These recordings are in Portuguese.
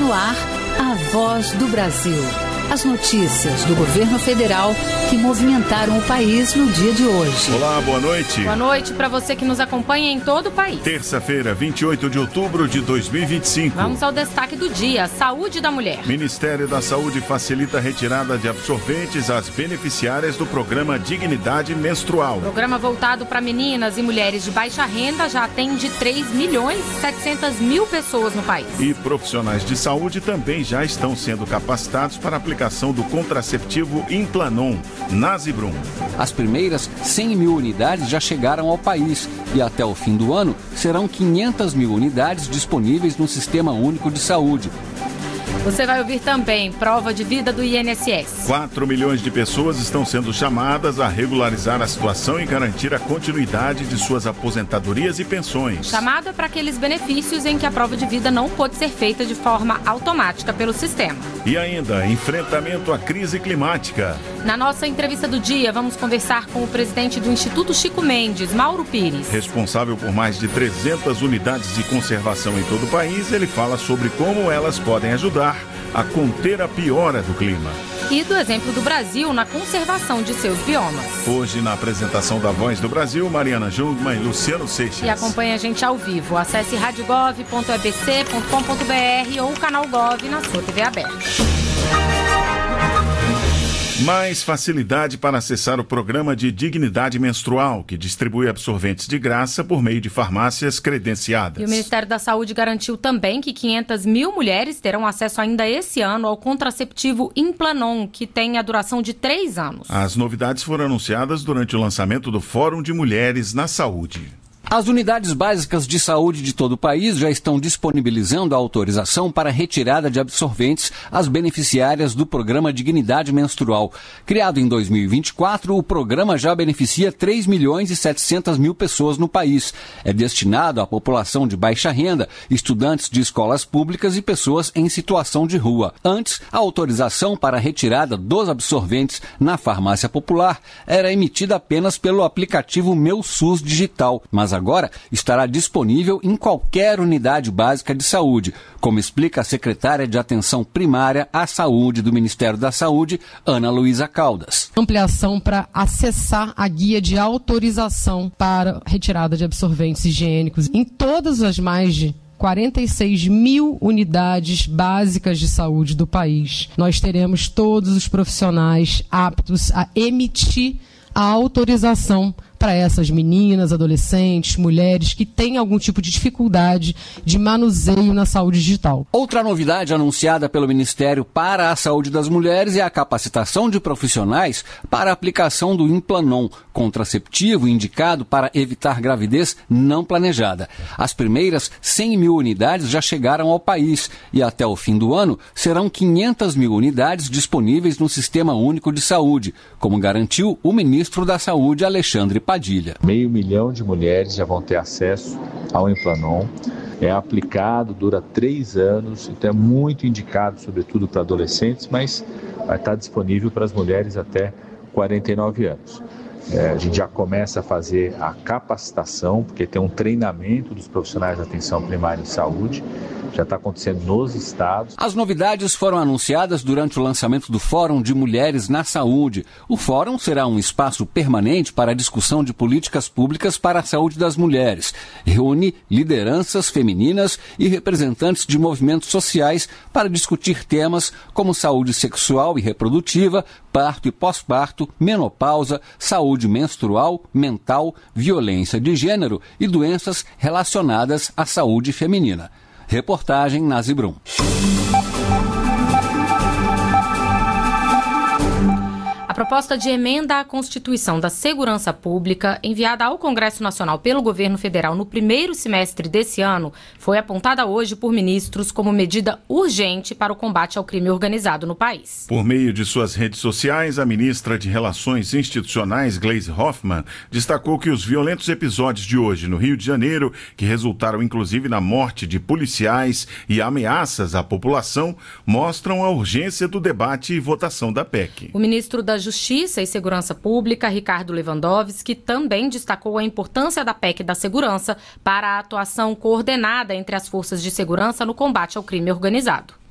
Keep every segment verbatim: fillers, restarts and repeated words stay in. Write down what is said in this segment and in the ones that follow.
no ar, a Voz do Brasil. As notícias do governo federal que movimentaram o país no dia de hoje. Olá, boa noite. Boa noite para você que nos acompanha em todo o país. Terça-feira, vinte e oito de outubro de dois mil e vinte e cinco. Vamos ao destaque do dia: saúde da mulher. Ministério da Saúde facilita a retirada de absorventes às beneficiárias do programa Dignidade Menstrual. O programa voltado para meninas e mulheres de baixa renda já atende três milhões e setecentas mil pessoas no país. E profissionais de saúde também já estão sendo capacitados para aplicar do contraceptivo Implanon, Nasibrum. As primeiras cem mil unidades já chegaram ao país e até o fim do ano serão quinhentas mil unidades disponíveis no Sistema Único de Saúde. Você vai ouvir também prova de vida do I N S S. quatro milhões de pessoas estão sendo chamadas a regularizar a situação e garantir a continuidade de suas aposentadorias e pensões. Chamada para aqueles benefícios em que a prova de vida não pode ser feita de forma automática pelo sistema. E ainda, enfrentamento à crise climática. Na nossa entrevista do dia, vamos conversar com o presidente do Instituto Chico Mendes, Mauro Pires. Responsável por mais de trezentas unidades de conservação em todo o país, ele fala sobre como elas podem ajudar a conter a piora do clima. E do exemplo do Brasil na conservação de seus biomas. Hoje, na apresentação da Voz do Brasil, Mariana Jungmann e Luciano Seixas. E acompanha a gente ao vivo. Acesse rádio gov ponto e b c ponto com ponto b r ou o canal Gov na sua T V aberta. Mais facilidade para acessar o programa de Dignidade Menstrual, que distribui absorventes de graça por meio de farmácias credenciadas. E o Ministério da Saúde garantiu também que quinhentas mil mulheres terão acesso ainda esse ano ao contraceptivo Implanon, que tem a duração de três anos. As novidades foram anunciadas durante o lançamento do Fórum de Mulheres na Saúde. As unidades básicas de saúde de todo o país já estão disponibilizando a autorização para retirada de absorventes às beneficiárias do programa Dignidade Menstrual. Criado em dois mil e vinte e quatro, o programa já beneficia três milhões e setecentas mil pessoas no país. É destinado à população de baixa renda, estudantes de escolas públicas e pessoas em situação de rua. Antes, a autorização para a retirada dos absorventes na farmácia popular era emitida apenas pelo aplicativo Meu SUS Digital, mas agora estará disponível em qualquer unidade básica de saúde, como explica a secretária de Atenção Primária à Saúde do Ministério da Saúde, Ana Luísa Caldas. Ampliação para acessar a guia de autorização para retirada de absorventes higiênicos em todas as mais de quarenta e seis mil unidades básicas de saúde do país. Nós teremos todos os profissionais aptos a emitir a autorização para essas meninas, adolescentes, mulheres que têm algum tipo de dificuldade de manuseio na saúde digital. Outra novidade anunciada pelo Ministério para a Saúde das Mulheres é a capacitação de profissionais para a aplicação do Implanon, contraceptivo indicado para evitar gravidez não planejada. As primeiras cem mil unidades já chegaram ao país e até o fim do ano serão quinhentas mil unidades disponíveis no Sistema Único de Saúde, como garantiu o ministro da Saúde, Alexandre Padilha. Meio milhão de mulheres já vão ter acesso ao Implanon. É aplicado, dura três anos, então é muito indicado, sobretudo para adolescentes, mas vai estar disponível para as mulheres até quarenta e nove anos. É, a gente já começa a fazer a capacitação, porque tem um treinamento dos profissionais da atenção primária em saúde, já está acontecendo nos estados. As novidades foram anunciadas durante o lançamento do Fórum de Mulheres na Saúde. O fórum será um espaço permanente para a discussão de políticas públicas para a saúde das mulheres. Reúne lideranças femininas e representantes de movimentos sociais para discutir temas como saúde sexual e reprodutiva, parto e pós-parto, menopausa, saúde menstrual, mental, violência de gênero e doenças relacionadas à saúde feminina. Reportagem Nasibrum. A proposta de emenda à Constituição da Segurança Pública, enviada ao Congresso Nacional pelo governo federal no primeiro semestre desse ano, foi apontada hoje por ministros como medida urgente para o combate ao crime organizado no país. Por meio de suas redes sociais, a ministra de Relações Institucionais, Gleisi Hoffmann, destacou que os violentos episódios de hoje no Rio de Janeiro, que resultaram inclusive na morte de policiais e ameaças à população, mostram a urgência do debate e votação da P E C. O ministro da Justiça e Segurança Pública, Ricardo Lewandowski, também destacou a importância da P E C da segurança para a atuação coordenada entre as forças de segurança no combate ao crime organizado.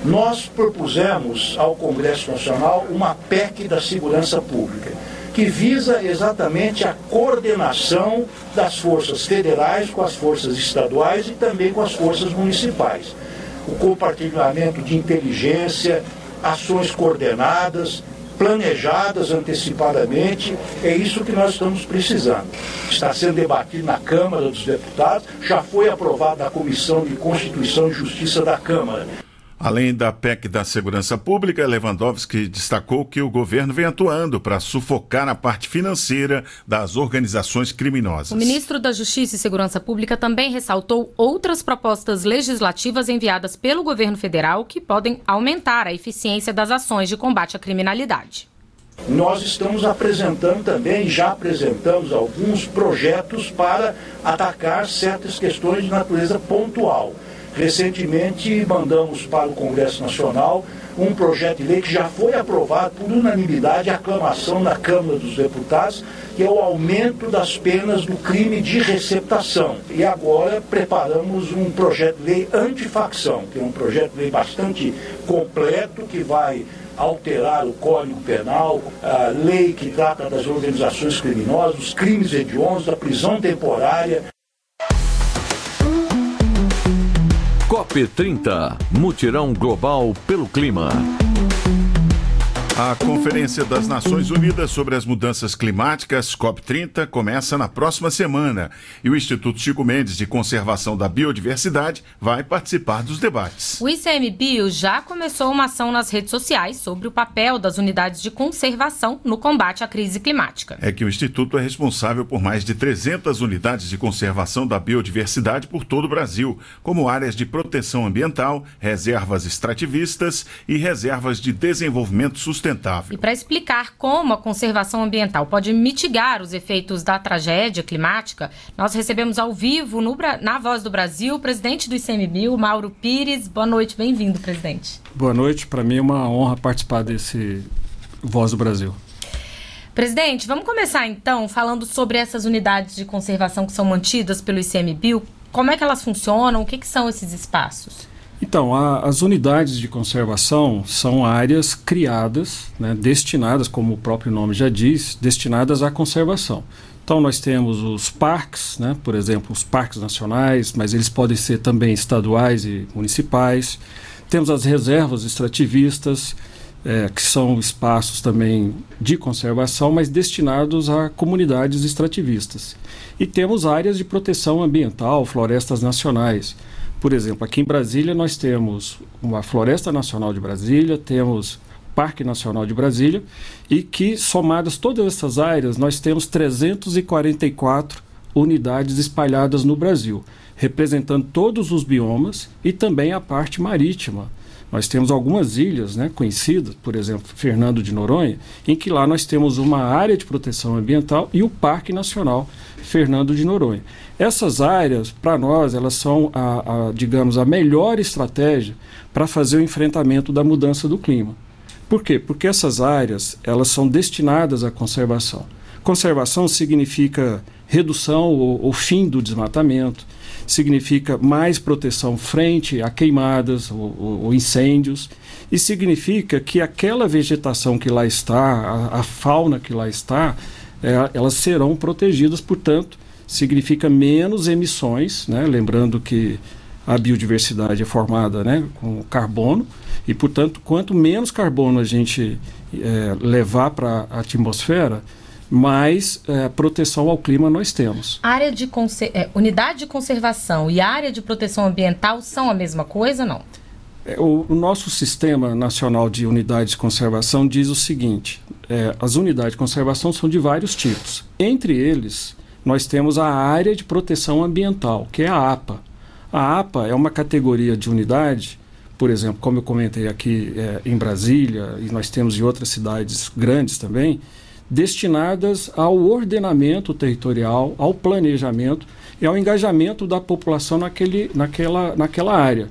Nós propusemos ao Congresso Nacional uma P E C da segurança pública, que visa exatamente a coordenação das forças federais com as forças estaduais e também com as forças municipais. O compartilhamento de inteligência, ações coordenadas, planejadas antecipadamente, é isso que nós estamos precisando. Está sendo debatido na Câmara dos Deputados, já foi aprovado na Comissão de Constituição e Justiça da Câmara. Além da P E C da segurança pública, Lewandowski destacou que o governo vem atuando para sufocar a parte financeira das organizações criminosas. O ministro da Justiça e Segurança Pública também ressaltou outras propostas legislativas enviadas pelo governo federal que podem aumentar a eficiência das ações de combate à criminalidade. Nós estamos apresentando também, já apresentamos alguns projetos para atacar certas questões de natureza pontual. Recentemente mandamos para o Congresso Nacional um projeto de lei que já foi aprovado por unanimidade, aclamação na Câmara dos Deputados, que é o aumento das penas do crime de receptação. E agora preparamos um projeto de lei antifacção, que é um projeto de lei bastante completo, que vai alterar o Código Penal, a lei que trata das organizações criminosas, dos crimes hediondos, da prisão temporária. C O P trinta, Mutirão Global pelo Clima. A Conferência das Nações Unidas sobre as Mudanças Climáticas, C O P trinta, começa na próxima semana e o Instituto Chico Mendes de Conservação da Biodiversidade vai participar dos debates. O I C M Bio já começou uma ação nas redes sociais sobre o papel das unidades de conservação no combate à crise climática. É que o Instituto é responsável por mais de trezentas unidades de conservação da biodiversidade por todo o Brasil, como áreas de proteção ambiental, reservas extrativistas e reservas de desenvolvimento sustentável. E para explicar como a conservação ambiental pode mitigar os efeitos da tragédia climática, nós recebemos ao vivo no, na Voz do Brasil o presidente do I C M Bio, Mauro Pires. Boa noite, bem-vindo, presidente. Boa noite, para mim é uma honra participar desse Voz do Brasil. Presidente, vamos começar então falando sobre essas unidades de conservação que são mantidas pelo I C M Bio. Como é que elas funcionam? O que, que são esses espaços? Então, a, as unidades de conservação são áreas criadas, né, destinadas, como o próprio nome já diz, destinadas à conservação. Então, nós temos os parques, né, por exemplo, os parques nacionais, mas eles podem ser também estaduais e municipais. Temos as reservas extrativistas, é, que são espaços também de conservação, mas destinados a comunidades extrativistas. E temos áreas de proteção ambiental, florestas nacionais. Por exemplo, aqui em Brasília nós temos uma Floresta Nacional de Brasília, temos Parque Nacional de Brasília, e que, somadas todas essas áreas, nós temos trezentas e quarenta e quatro unidades espalhadas no Brasil, representando todos os biomas e também a parte marítima. Nós temos algumas ilhas, né, conhecidas, por exemplo, Fernando de Noronha, em que lá nós temos uma área de proteção ambiental e o Parque Nacional Fernando de Noronha. Essas áreas, para nós, elas são, a, a, digamos, a melhor estratégia para fazer o enfrentamento da mudança do clima. Por quê? Porque essas áreas, elas são destinadas à conservação. Conservação significa redução ou, ou fim do desmatamento, significa mais proteção frente a queimadas ou, ou, ou incêndios, e significa que aquela vegetação que lá está, a, a fauna que lá está, é, elas serão protegidas, portanto, significa menos emissões, né? Lembrando que a biodiversidade é formada, né, com carbono, e, portanto, quanto menos carbono a gente é, levar para a atmosfera, mais é, proteção ao clima nós temos. Área de conser- é, unidade de conservação e área de proteção ambiental são a mesma coisa, não? É, o, o nosso Sistema Nacional de Unidades de Conservação diz o seguinte, é, as unidades de conservação são de vários tipos. Entre eles, nós temos a área de proteção ambiental, que é a APA. A APA é uma categoria de unidade, por exemplo, como eu comentei aqui é, em Brasília, e nós temos em outras cidades grandes também, destinadas ao ordenamento territorial, ao planejamento e ao engajamento da população naquele, naquela, naquela área.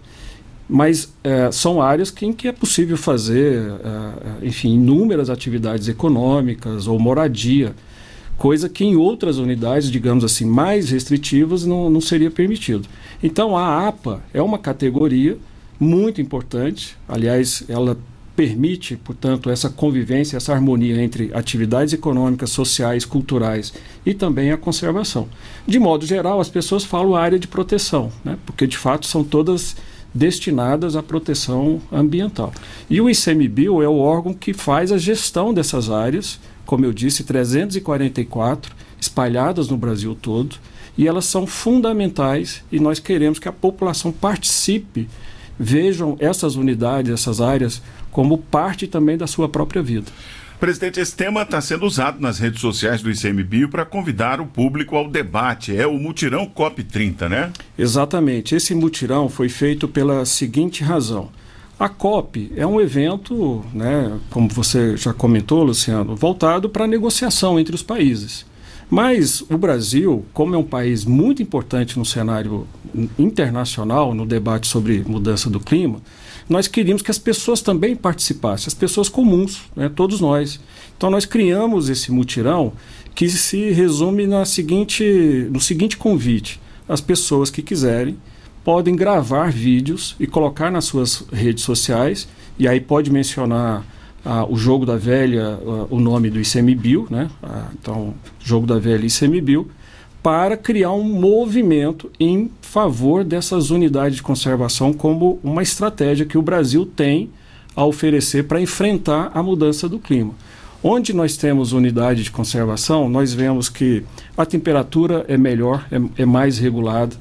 Mas é, são áreas que, em que é possível fazer, é, enfim, inúmeras atividades econômicas ou moradia, coisa que em outras unidades, digamos assim, mais restritivas não, não seria permitido. Então, a APA é uma categoria muito importante. Aliás, ela permite, portanto, essa convivência, essa harmonia entre atividades econômicas, sociais, culturais e também a conservação. De modo geral, as pessoas falam área de proteção, né? Porque de fato são todas destinadas à proteção ambiental. E o ICMBio é o órgão que faz a gestão dessas áreas, como eu disse, trezentas e quarenta e quatro, espalhadas no Brasil todo, e elas são fundamentais e nós queremos que a população participe, vejam essas unidades, essas áreas, como parte também da sua própria vida. Presidente, esse tema está sendo usado nas redes sociais do ICMBio para convidar o público ao debate. É o mutirão C O P trinta, né? Exatamente. Esse mutirão foi feito pela seguinte razão. A COP é um evento, né, como você já comentou, Luciano, voltado para a negociação entre os países. Mas o Brasil, como é um país muito importante no cenário internacional, no debate sobre mudança do clima, nós queríamos que as pessoas também participassem, as pessoas comuns, né, todos nós. Então nós criamos esse mutirão que se resume na seguinte, no seguinte convite. As pessoas que quiserem podem gravar vídeos e colocar nas suas redes sociais, e aí pode mencionar ah, o Jogo da Velha, ah, o nome do ICMBio, né? Ah, então, Jogo da Velha ICMBio, para criar um movimento em favor dessas unidades de conservação como uma estratégia que o Brasil tem a oferecer para enfrentar a mudança do clima. Onde nós temos unidade de conservação, nós vemos que a temperatura é melhor, é, é mais regulada,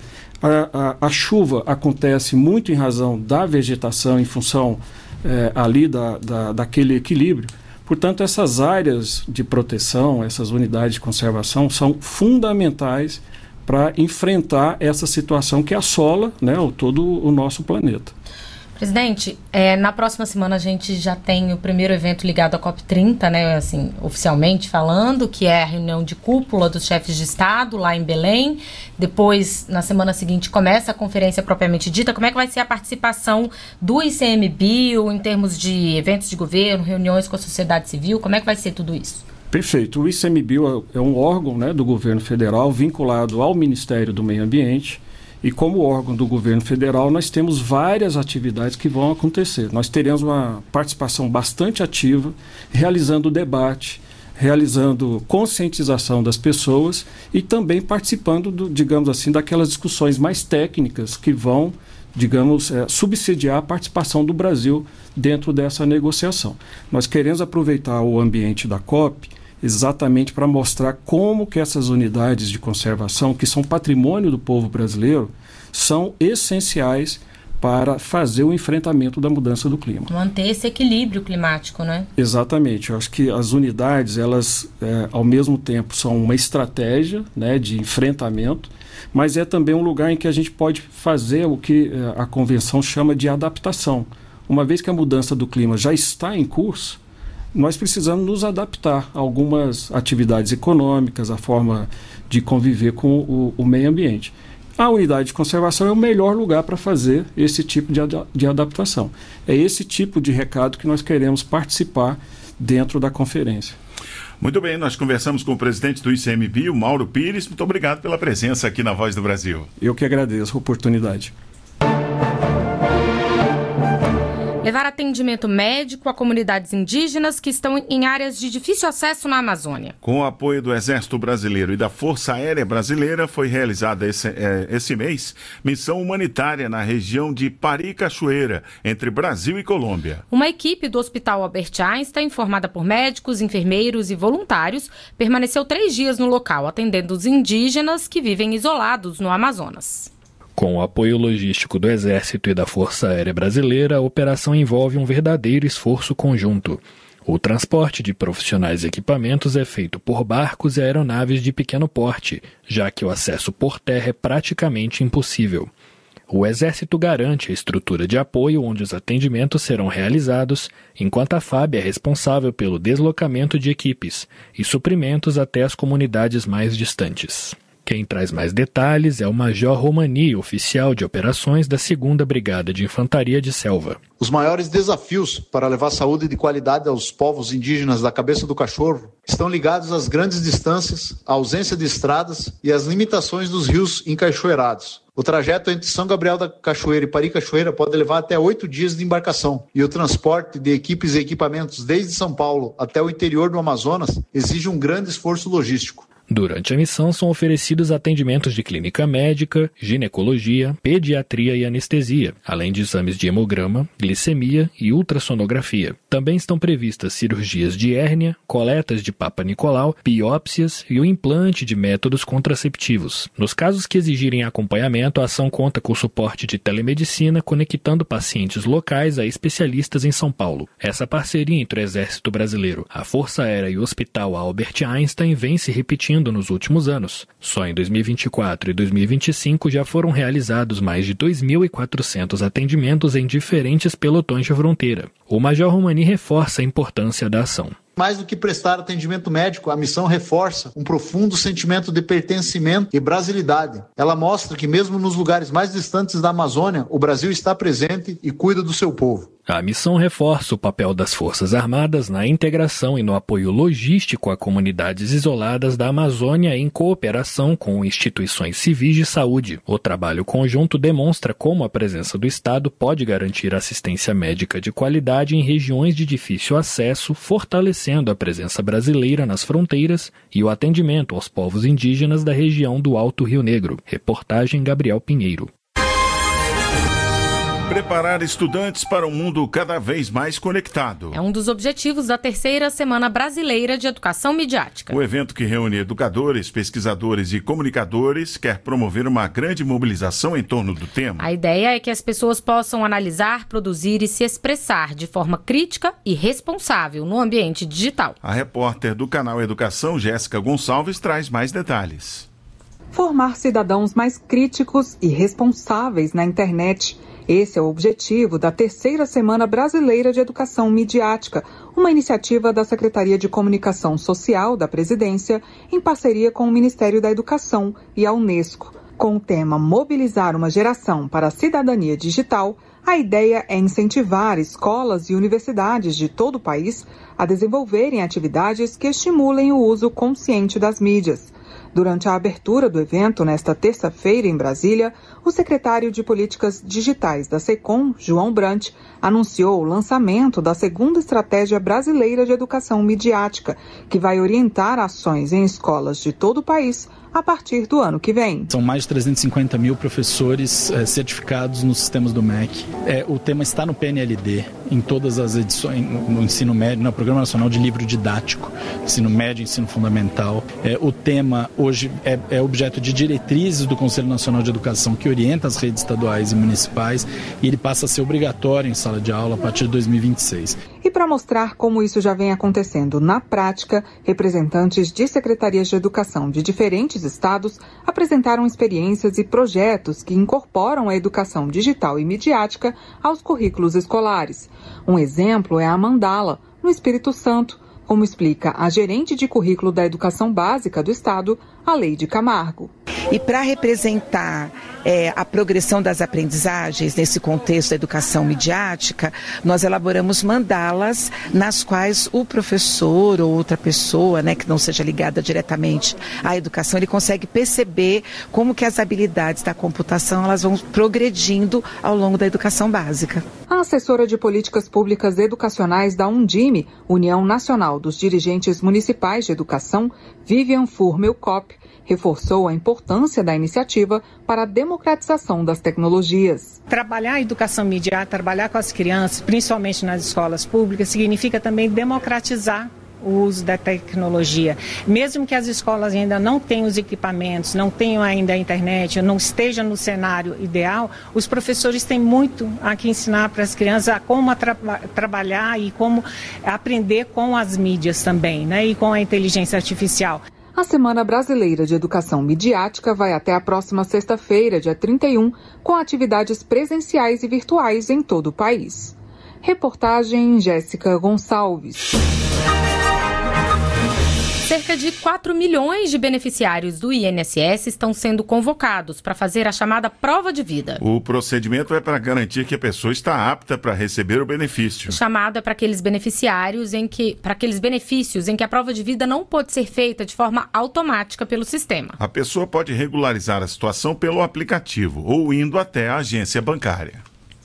a, a, a chuva acontece muito em razão da vegetação, em função é, ali da, da, daquele equilíbrio. Portanto, essas áreas de proteção, essas unidades de conservação são fundamentais para enfrentar essa situação que assola, né, o, todo o nosso planeta. Presidente, é, na próxima semana a gente já tem o primeiro evento ligado à C O P trinta, né, assim, oficialmente falando, que é a reunião de cúpula dos chefes de Estado lá em Belém. Depois, na semana seguinte, começa a conferência propriamente dita. Como é que vai ser a participação do ICMBio em termos de eventos de governo, reuniões com a sociedade civil? Como é que vai ser tudo isso? Perfeito. O ICMBio é um órgão, né, do governo federal vinculado ao Ministério do Meio Ambiente. E como órgão do governo federal, nós temos várias atividades que vão acontecer. Nós teremos uma participação bastante ativa, realizando debate, realizando conscientização das pessoas e também participando, do, digamos assim, daquelas discussões mais técnicas que vão, digamos, é, subsidiar a participação do Brasil dentro dessa negociação. Nós queremos aproveitar o ambiente da COP exatamente para mostrar como que essas unidades de conservação, que são patrimônio do povo brasileiro, são essenciais para fazer o enfrentamento da mudança do clima. Manter esse equilíbrio climático, né? Exatamente. Eu acho que as unidades, elas, é, ao mesmo tempo, são uma estratégia, né, de enfrentamento, mas é também um lugar em que a gente pode fazer o que é, a Convenção chama de adaptação. Uma vez que a mudança do clima já está em curso, nós precisamos nos adaptar a algumas atividades econômicas, a forma de conviver com o, o meio ambiente. A unidade de conservação é o melhor lugar para fazer esse tipo de, ad, de adaptação. É esse tipo de recado que nós queremos participar dentro da conferência. Muito bem, nós conversamos com o presidente do ICMBio, Mauro Pires. Muito obrigado pela presença aqui na Voz do Brasil. Eu que agradeço a oportunidade. Levar atendimento médico a comunidades indígenas que estão em áreas de difícil acesso na Amazônia. Com o apoio do Exército Brasileiro e da Força Aérea Brasileira, foi realizada esse, é, esse mês missão humanitária na região de Pari Cachoeira, entre Brasil e Colômbia. Uma equipe do Hospital Albert Einstein, formada por médicos, enfermeiros e voluntários, permaneceu três dias no local, atendendo os indígenas que vivem isolados no Amazonas. Com o apoio logístico do Exército e da Força Aérea Brasileira, a operação envolve um verdadeiro esforço conjunto. O transporte de profissionais e equipamentos é feito por barcos e aeronaves de pequeno porte, já que o acesso por terra é praticamente impossível. O Exército garante a estrutura de apoio onde os atendimentos serão realizados, enquanto a F A B é responsável pelo deslocamento de equipes e suprimentos até as comunidades mais distantes. Quem traz mais detalhes é o Major Romani, oficial de operações da segunda Brigada de Infantaria de Selva. Os maiores desafios para levar saúde de qualidade aos povos indígenas da Cabeça do Cachorro estão ligados às grandes distâncias, à ausência de estradas e às limitações dos rios encachoeirados. O trajeto entre São Gabriel da Cachoeira e Pari Cachoeira pode levar até oito dias de embarcação, e o transporte de equipes e equipamentos desde São Paulo até o interior do Amazonas exige um grande esforço logístico. Durante a missão são oferecidos atendimentos de clínica médica, ginecologia, pediatria e anestesia, além de exames de hemograma, glicemia e ultrassonografia. Também estão previstas cirurgias de hérnia, coletas de Papa Nicolau, biópsias e o implante de métodos contraceptivos. Nos casos que exigirem acompanhamento, a ação conta com o suporte de telemedicina, conectando pacientes locais a especialistas em São Paulo. Essa parceria entre o Exército Brasileiro, a Força Aérea e o Hospital Albert Einstein vem se repetindo nos últimos anos. Só em dois mil e vinte e quatro e dois mil e vinte e cinco já foram realizados mais de dois mil e quatrocentos atendimentos em diferentes pelotões de fronteira. O Major Romani reforça a importância da ação. Mais do que prestar atendimento médico, a missão reforça um profundo sentimento de pertencimento e brasilidade. Ela mostra que mesmo nos lugares mais distantes da Amazônia, o Brasil está presente e cuida do seu povo. A missão reforça o papel das Forças Armadas na integração e no apoio logístico a comunidades isoladas da Amazônia em cooperação com instituições civis de saúde. O trabalho conjunto demonstra como a presença do Estado pode garantir assistência médica de qualidade em regiões de difícil acesso, fortalecendo a presença brasileira nas fronteiras e o atendimento aos povos indígenas da região do Alto Rio Negro. Reportagem Gabriel Pinheiro. Preparar estudantes para um mundo cada vez mais conectado. É um dos objetivos da terceira Semana Brasileira de Educação Midiática. O evento, que reúne educadores, pesquisadores e comunicadores, quer promover uma grande mobilização em torno do tema. A ideia é que as pessoas possam analisar, produzir e se expressar de forma crítica e responsável no ambiente digital. A repórter do canal Educação, Jéssica Gonçalves, traz mais detalhes. Formar cidadãos mais críticos e responsáveis na internet. Esse é o objetivo da terceira Semana Brasileira de Educação Midiática, uma iniciativa da Secretaria de Comunicação Social da Presidência, em parceria com o Ministério da Educação e a Unesco. Com o tema Mobilizar uma Geração para a Cidadania Digital, a ideia é incentivar escolas e universidades de todo o país a desenvolverem atividades que estimulem o uso consciente das mídias. Durante a abertura do evento, nesta terça-feira, em Brasília, o secretário de Políticas Digitais da SECOM, João Brant, anunciou o lançamento da segunda Estratégia Brasileira de Educação Midiática, que vai orientar ações em escolas de todo o país a partir do ano que vem. São mais de trezentos e cinquenta mil professores é, certificados nos sistemas do M E C. É, o tema está no P N L D, em todas as edições, no ensino médio, no Programa Nacional de Livro Didático, ensino médio, ensino fundamental. É, o tema hoje é, é objeto de diretrizes do Conselho Nacional de Educação, que orienta as redes estaduais e municipais, e ele passa a ser obrigatório em sala de aula a partir de dois mil e vinte e seis. E para mostrar como isso já vem acontecendo na prática, representantes de secretarias de educação de diferentes estados apresentaram experiências e projetos que incorporam a educação digital e midiática aos currículos escolares. Um exemplo é a Mandala, no Espírito Santo, como explica a gerente de currículo da Educação Básica do Estado, Aleide Camargo. E para representar é, a progressão das aprendizagens nesse contexto da educação midiática, nós elaboramos mandalas nas quais o professor ou outra pessoa, né, que não seja ligada diretamente à educação, ele consegue perceber como que as habilidades da computação elas vão progredindo ao longo da educação básica. A assessora de políticas públicas educacionais da Undime, União Nacional dos Dirigentes Municipais de Educação, Vivian Furmel-Kopp, reforçou a importância da iniciativa para a democratização das tecnologias. Trabalhar a educação midiática, trabalhar com as crianças, principalmente nas escolas públicas, significa também democratizar o uso da tecnologia. Mesmo que as escolas ainda não tenham os equipamentos, não tenham ainda a internet, não estejam no cenário ideal, os professores têm muito a que ensinar para as crianças a como a tra trabalhar e como aprender com as mídias também, né, e com a inteligência artificial. A Semana Brasileira de Educação Midiática vai até a próxima sexta-feira, dia trinta e um, com atividades presenciais e virtuais em todo o país. Reportagem Jéssica Gonçalves. Cerca de quatro milhões de beneficiários do I N S S estão sendo convocados para fazer a chamada prova de vida. O procedimento é para garantir que a pessoa está apta para receber o benefício. O chamado é para aqueles beneficiários em que, para aqueles benefícios em que a prova de vida não pode ser feita de forma automática pelo sistema. A pessoa pode regularizar a situação pelo aplicativo ou indo até a agência bancária.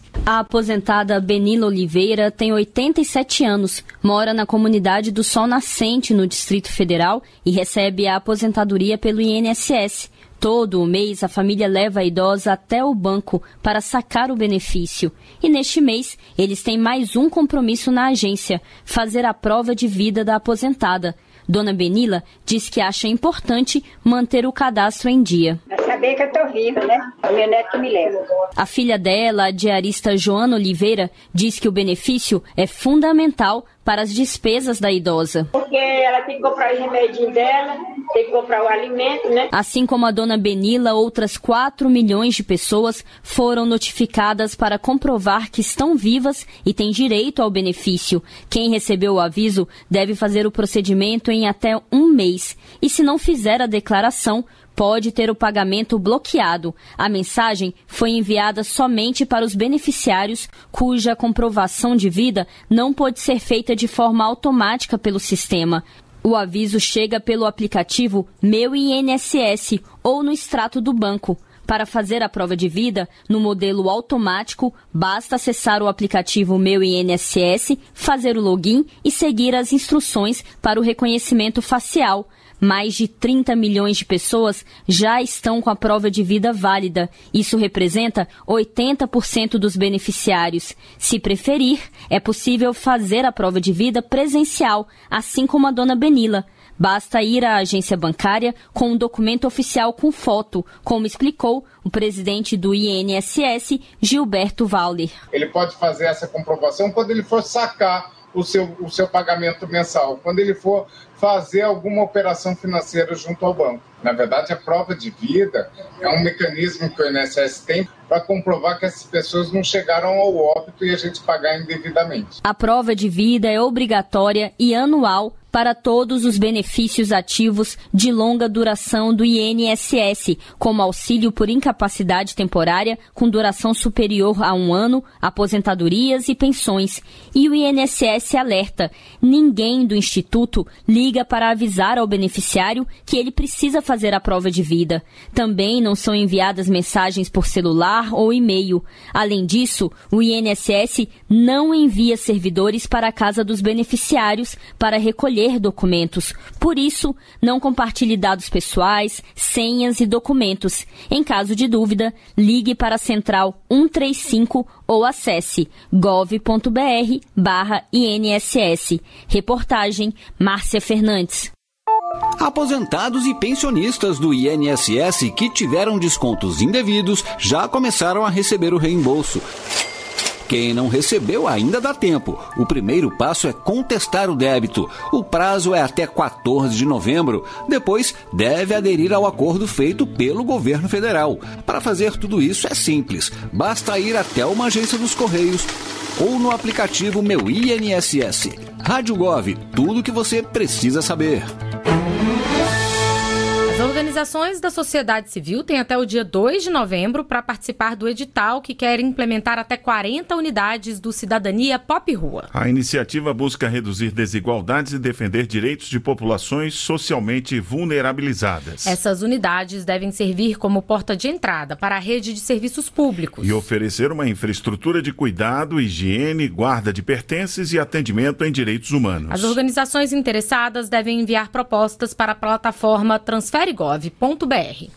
A aposentada Benila Oliveira tem oitenta e sete anos, mora na comunidade do Sol Nascente, no Distrito Federal, e recebe a aposentadoria pelo I N S S. Todo o mês, a família leva a idosa até o banco para sacar o benefício. E neste mês, eles têm mais um compromisso na agência, fazer a prova de vida da aposentada. Dona Benila diz que acha importante manter o cadastro em dia. É saber que eu estou viva, né? O meu neto que me leva. A filha dela, a diarista Joana Oliveira, diz que o benefício é fundamental para as despesas da idosa. Porque ela tem que comprar o remédio dela, tem que comprar o alimento, né? Assim como a dona Benila, outras quatro milhões de pessoas foram notificadas para comprovar que estão vivas e têm direito ao benefício. Quem recebeu o aviso deve fazer o procedimento em até um mês. E se não fizer a declaração, pode ter o pagamento bloqueado. A mensagem foi enviada somente para os beneficiários cuja comprovação de vida não pode ser feita de forma automática pelo sistema. O aviso chega pelo aplicativo Meu I N S S ou no extrato do banco. Para fazer a prova de vida, no modelo automático, basta acessar o aplicativo Meu I N S S, fazer o login e seguir as instruções para o reconhecimento facial. Mais de trinta milhões de pessoas já estão com a prova de vida válida. Isso representa oitenta por cento dos beneficiários. Se preferir, é possível fazer a prova de vida presencial, assim como a dona Benila. Basta ir à agência bancária com um documento oficial com foto, como explicou o presidente do I N S S, Gilberto Valder. Ele pode fazer essa comprovação quando ele for sacar o seu, o seu pagamento mensal, quando ele for fazer alguma operação financeira junto ao banco. Na verdade, a prova de vida é um mecanismo que o I N S S tem para comprovar que essas pessoas não chegaram ao óbito e a gente pagar indevidamente. A prova de vida é obrigatória e anual para todos os benefícios ativos de longa duração do I N S S, como auxílio por incapacidade temporária com duração superior a um ano, aposentadorias e pensões. E o I N S S alerta: ninguém do Instituto liga para avisar ao beneficiário que ele precisa fazer a prova de vida. Também não são enviadas mensagens por celular ou e-mail. Além disso, o I N S S não envia servidores para a casa dos beneficiários para recolher documentos. Por isso, não compartilhe dados pessoais, senhas e documentos. Em caso de dúvida, ligue para a Central um três cinco ou acesse gov ponto br barra I N S S. Reportagem Márcia Fernandes. Aposentados e pensionistas do I N S S que tiveram descontos indevidos já começaram a receber o reembolso. Quem não recebeu ainda dá tempo. O primeiro passo é contestar o débito. O prazo é até quatorze de novembro. Depois, deve aderir ao acordo feito pelo governo federal. Para fazer tudo isso é simples. Basta ir até uma agência dos Correios ou no aplicativo Meu I N S S. Rádio Gov, tudo o que você precisa saber. As organizações da sociedade civil têm até o dia dois de novembro para participar do edital que quer implementar até quarenta unidades do Cidadania Pop Rua. A iniciativa busca reduzir desigualdades e defender direitos de populações socialmente vulnerabilizadas. Essas unidades devem servir como porta de entrada para a rede de serviços públicos. E oferecer uma infraestrutura de cuidado, higiene, guarda de pertences e atendimento em direitos humanos. As organizações interessadas devem enviar propostas para a plataforma transfere gov ponto br.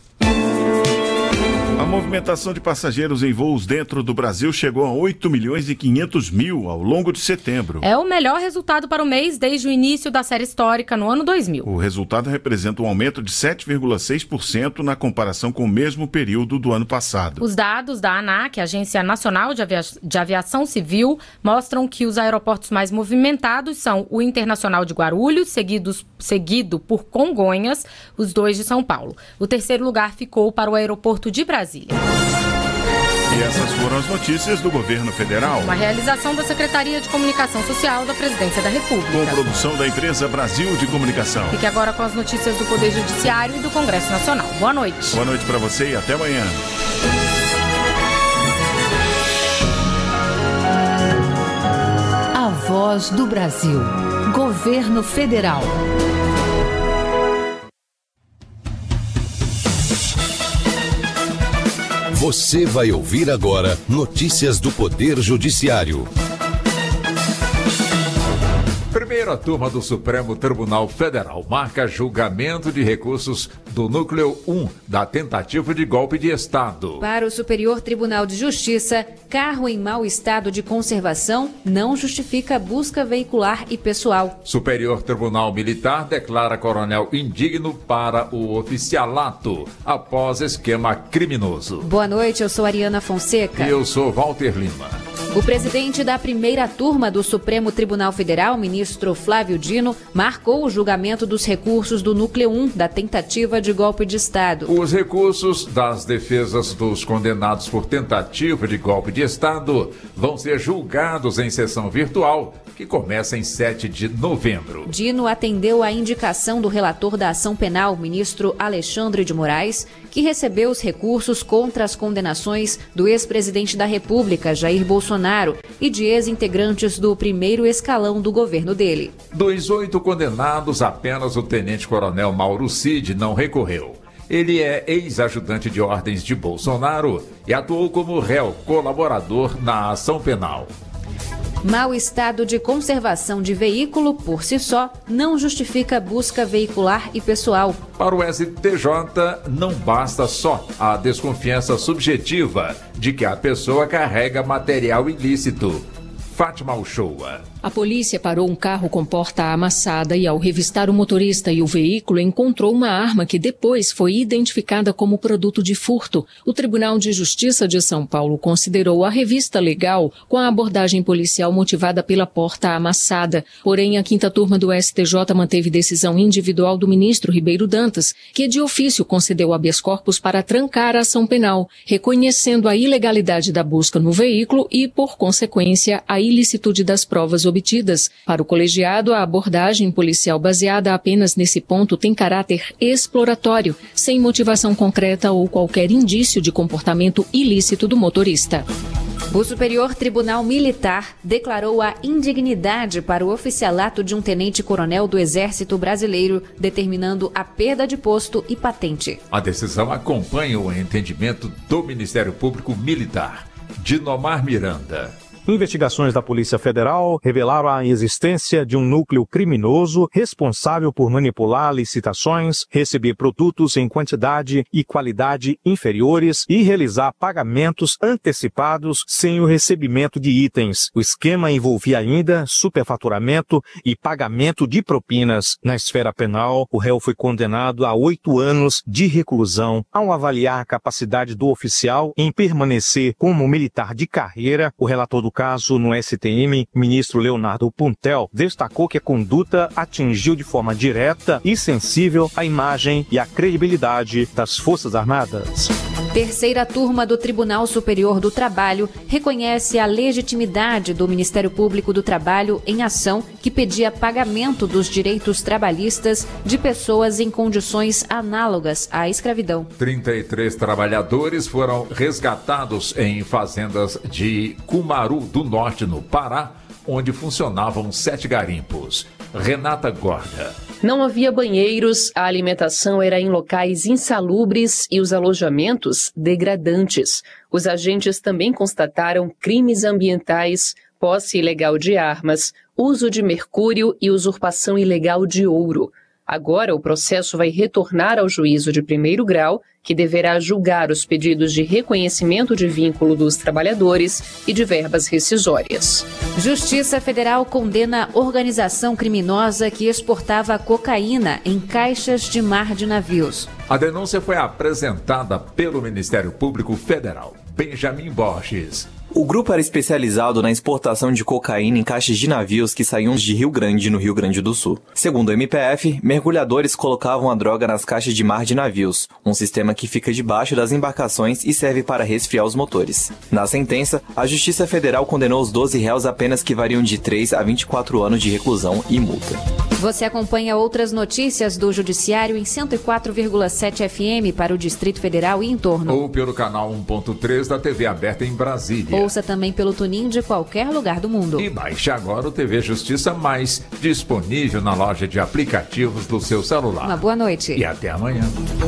A movimentação de passageiros em voos dentro do Brasil chegou a oito milhões e quinhentos mil ao longo de setembro. É o melhor resultado para o mês desde o início da série histórica no ano dois mil. O resultado representa um aumento de sete vírgula seis por cento na comparação com o mesmo período do ano passado. Os dados da ANAC, Agência Nacional de, Avia... de Aviação Civil, mostram que os aeroportos mais movimentados são o Internacional de Guarulhos, seguidos... seguido por Congonhas, os dois de São Paulo. O terceiro lugar ficou para o aeroporto de Brasília. E essas foram as notícias do governo federal. Uma realização da Secretaria de Comunicação Social da Presidência da República. Com produção da empresa Brasil de Comunicação. Fique agora com as notícias do Poder Judiciário e do Congresso Nacional. Boa noite. Boa noite para você e até amanhã. A Voz do Brasil. Governo Federal. Você vai ouvir agora notícias do Poder Judiciário. Primeira turma do Supremo Tribunal Federal marca julgamento de recursos do Núcleo um da tentativa de golpe de Estado. Para o Superior Tribunal de Justiça, carro em mau estado de conservação não justifica busca veicular e pessoal. Superior Tribunal Militar declara coronel indigno para o oficialato após esquema criminoso. Boa noite, eu sou Ariana Fonseca. E eu sou Walter Lima. O presidente da primeira turma do Supremo Tribunal Federal, ministro Flávio Dino, marcou o julgamento dos recursos do Núcleo um da tentativa de golpe de Estado. Os recursos das defesas dos condenados por tentativa de golpe de Estado vão ser julgados em sessão virtual, que começa em sete de novembro. Dino atendeu à indicação do relator da ação penal, ministro Alexandre de Moraes, que recebeu os recursos contra as condenações do ex-presidente da República, Jair Bolsonaro, e de ex-integrantes do primeiro escalão do governo dele. Dos oito condenados, apenas o tenente-coronel Mauro Cid não recorreu. Ele é ex-ajudante de ordens de Bolsonaro e atuou como réu colaborador na ação penal. Mau estado de conservação de veículo, por si só, não justifica busca veicular e pessoal. Para o S T J, não basta só a desconfiança subjetiva de que a pessoa carrega material ilícito. Fátima Uchoa. A polícia parou um carro com porta amassada e, ao revistar o motorista e o veículo, encontrou uma arma que depois foi identificada como produto de furto. O Tribunal de Justiça de São Paulo considerou a revista legal com a abordagem policial motivada pela porta amassada. Porém, a quinta turma do S T J manteve decisão individual do ministro Ribeiro Dantas, que de ofício concedeu habeas corpus para trancar a ação penal, reconhecendo a ilegalidade da busca no veículo e, por consequência, a ilicitude das provas obtidas. Para o colegiado, a abordagem policial baseada apenas nesse ponto tem caráter exploratório, sem motivação concreta ou qualquer indício de comportamento ilícito do motorista. O Superior Tribunal Militar declarou a indignidade para o oficialato de um tenente-coronel do Exército Brasileiro, determinando a perda de posto e patente. A decisão acompanha o entendimento do Ministério Público Militar. Dinomar Miranda. Investigações da Polícia Federal revelaram a existência de um núcleo criminoso responsável por manipular licitações, receber produtos em quantidade e qualidade inferiores e realizar pagamentos antecipados sem o recebimento de itens. O esquema envolvia ainda superfaturamento e pagamento de propinas. Na esfera penal, o réu foi condenado a oito anos de reclusão. Ao avaliar a capacidade do oficial em permanecer como militar de carreira, o relator do caso no S T M, ministro Leonardo Puntel, destacou que a conduta atingiu de forma direta e sensível a imagem e a credibilidade das Forças Armadas. Terceira turma do Tribunal Superior do Trabalho reconhece a legitimidade do Ministério Público do Trabalho em ação que pedia pagamento dos direitos trabalhistas de pessoas em condições análogas à escravidão. trinta e três trabalhadores foram resgatados em fazendas de Cumaru do Norte, no Pará, onde funcionavam sete garimpos. Renata Gorda. Não havia banheiros, a alimentação era em locais insalubres e os alojamentos degradantes. Os agentes também constataram crimes ambientais, posse ilegal de armas, uso de mercúrio e usurpação ilegal de ouro. Agora, o processo vai retornar ao juízo de primeiro grau, que deverá julgar os pedidos de reconhecimento de vínculo dos trabalhadores e de verbas rescisórias. Justiça Federal condena organização criminosa que exportava cocaína em caixas de mar de navios. A denúncia foi apresentada pelo Ministério Público Federal. Benjamin Borges. O grupo era especializado na exportação de cocaína em caixas de navios que saíam de Rio Grande, no Rio Grande do Sul. Segundo o M P F, mergulhadores colocavam a droga nas caixas de mar de navios, um sistema que fica debaixo das embarcações e serve para resfriar os motores. Na sentença, a Justiça Federal condenou os doze réus a penas que variam de três a vinte e quatro anos de reclusão e multa. Você acompanha outras notícias do Judiciário em cento e quatro vírgula sete F M para o Distrito Federal e em torno. Ou pelo canal um ponto três da T V aberta em Brasília. Ouça também pelo Tunin de qualquer lugar do mundo. E baixe agora o T V Justiça Mais, disponível na loja de aplicativos do seu celular. Uma boa noite. E até amanhã.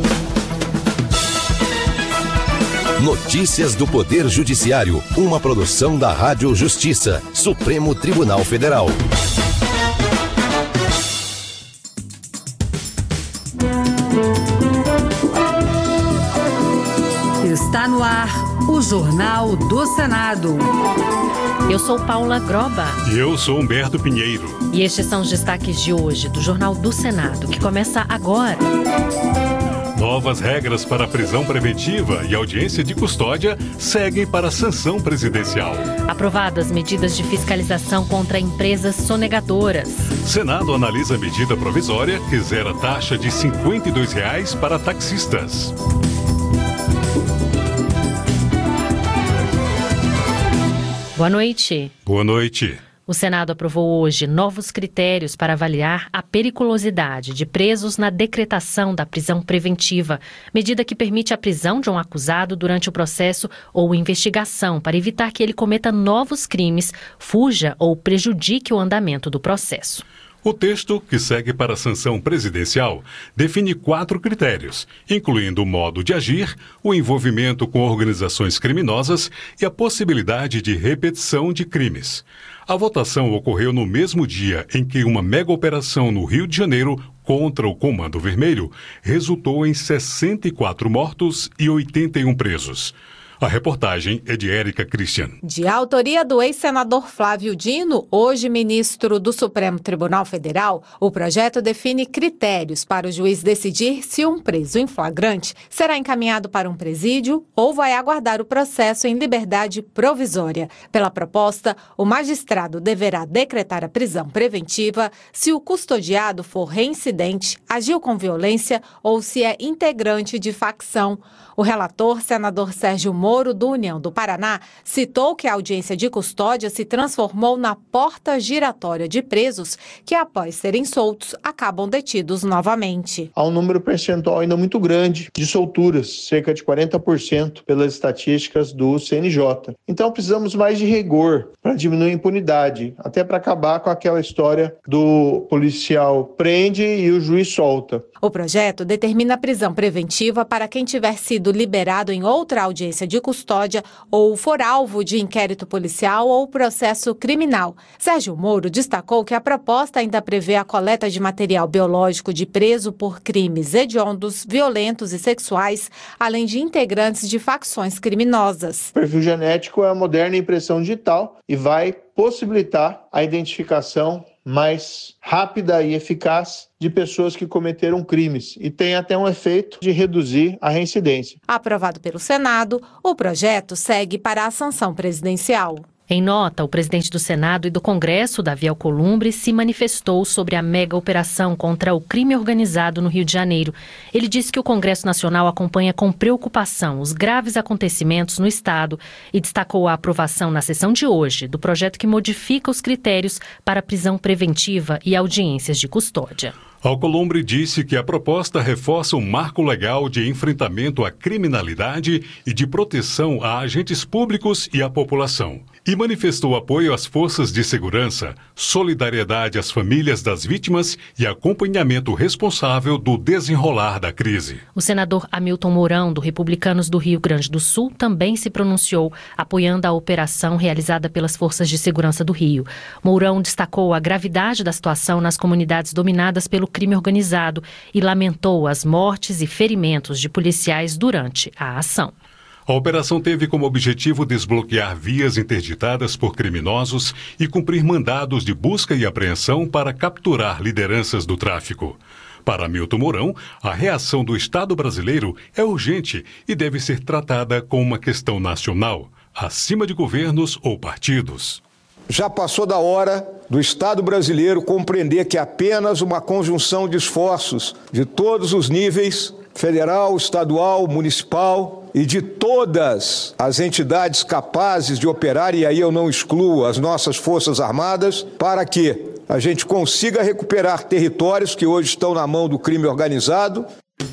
Notícias do Poder Judiciário, uma produção da Rádio Justiça, Supremo Tribunal Federal. Está no ar o Jornal do Senado. Eu sou Paula Groba. E eu sou Humberto Pinheiro. E estes são os destaques de hoje do Jornal do Senado, que começa agora. Novas regras para prisão preventiva e audiência de custódia seguem para a sanção presidencial. Aprovadas medidas de fiscalização contra empresas sonegadoras. Senado analisa a medida provisória que zera a taxa de cinquenta e dois reais para taxistas. Boa noite. Boa noite. O Senado aprovou hoje novos critérios para avaliar a periculosidade de presos na decretação da prisão preventiva, medida que permite a prisão de um acusado durante o processo ou investigação para evitar que ele cometa novos crimes, fuja ou prejudique o andamento do processo. O texto, que segue para a sanção presidencial, define quatro critérios, incluindo o modo de agir, o envolvimento com organizações criminosas e a possibilidade de repetição de crimes. A votação ocorreu no mesmo dia em que uma mega-operação no Rio de Janeiro contra o Comando Vermelho resultou em sessenta e quatro mortos e oitenta e um presos. A reportagem é de Érica Christian. De autoria do ex-senador Flávio Dino, hoje ministro do Supremo Tribunal Federal, o projeto define critérios para o juiz decidir se um preso em flagrante será encaminhado para um presídio ou vai aguardar o processo em liberdade provisória. Pela proposta, o magistrado deverá decretar a prisão preventiva se o custodiado for reincidente, agiu com violência ou se é integrante de facção. O relator, senador Sérgio Moro, do União do Paraná, citou que a audiência de custódia se transformou na porta giratória de presos que, após serem soltos, acabam detidos novamente. Há um número percentual ainda muito grande de solturas, cerca de quarenta por cento pelas estatísticas do C N J. Então precisamos mais de rigor para diminuir a impunidade, até para acabar com aquela história do policial prende e o juiz solta. O projeto determina a prisão preventiva para quem tiver sido liberado em outra audiência de custódia ou for alvo de inquérito policial ou processo criminal. Sérgio Moro destacou que a proposta ainda prevê a coleta de material biológico de preso por crimes hediondos, violentos e sexuais, além de integrantes de facções criminosas. O perfil genético é a moderna impressão digital e vai possibilitar a identificação mais rápida e eficaz de pessoas que cometeram crimes e tem até um efeito de reduzir a reincidência. Aprovado pelo Senado, o projeto segue para a sanção presidencial. Em nota, o presidente do Senado e do Congresso, Davi Alcolumbre, se manifestou sobre a mega operação contra o crime organizado no Rio de Janeiro. Ele disse que o Congresso Nacional acompanha com preocupação os graves acontecimentos no Estado e destacou a aprovação na sessão de hoje do projeto que modifica os critérios para prisão preventiva e audiências de custódia. Alcolumbre disse que a proposta reforça o marco legal de enfrentamento à criminalidade e de proteção a agentes públicos e à população. E manifestou apoio às forças de segurança, solidariedade às famílias das vítimas e acompanhamento responsável do desenrolar da crise. O senador Hamilton Mourão, do Republicanos do Rio Grande do Sul, também se pronunciou, apoiando a operação realizada pelas forças de segurança do Rio. Mourão destacou a gravidade da situação nas comunidades dominadas pelo crime organizado e lamentou as mortes e ferimentos de policiais durante a ação. A operação teve como objetivo desbloquear vias interditadas por criminosos e cumprir mandados de busca e apreensão para capturar lideranças do tráfico. Para Hamilton Mourão, a reação do Estado brasileiro é urgente e deve ser tratada como uma questão nacional. acima de governos ou partidos. Já passou da hora do Estado brasileiro compreender que é apenas uma conjunção de esforços de todos os níveis, federal, estadual, municipal e de todas as entidades capazes de operar, e aí eu não excluo as nossas Forças Armadas, para que a gente consiga recuperar territórios que hoje estão na mão do crime organizado.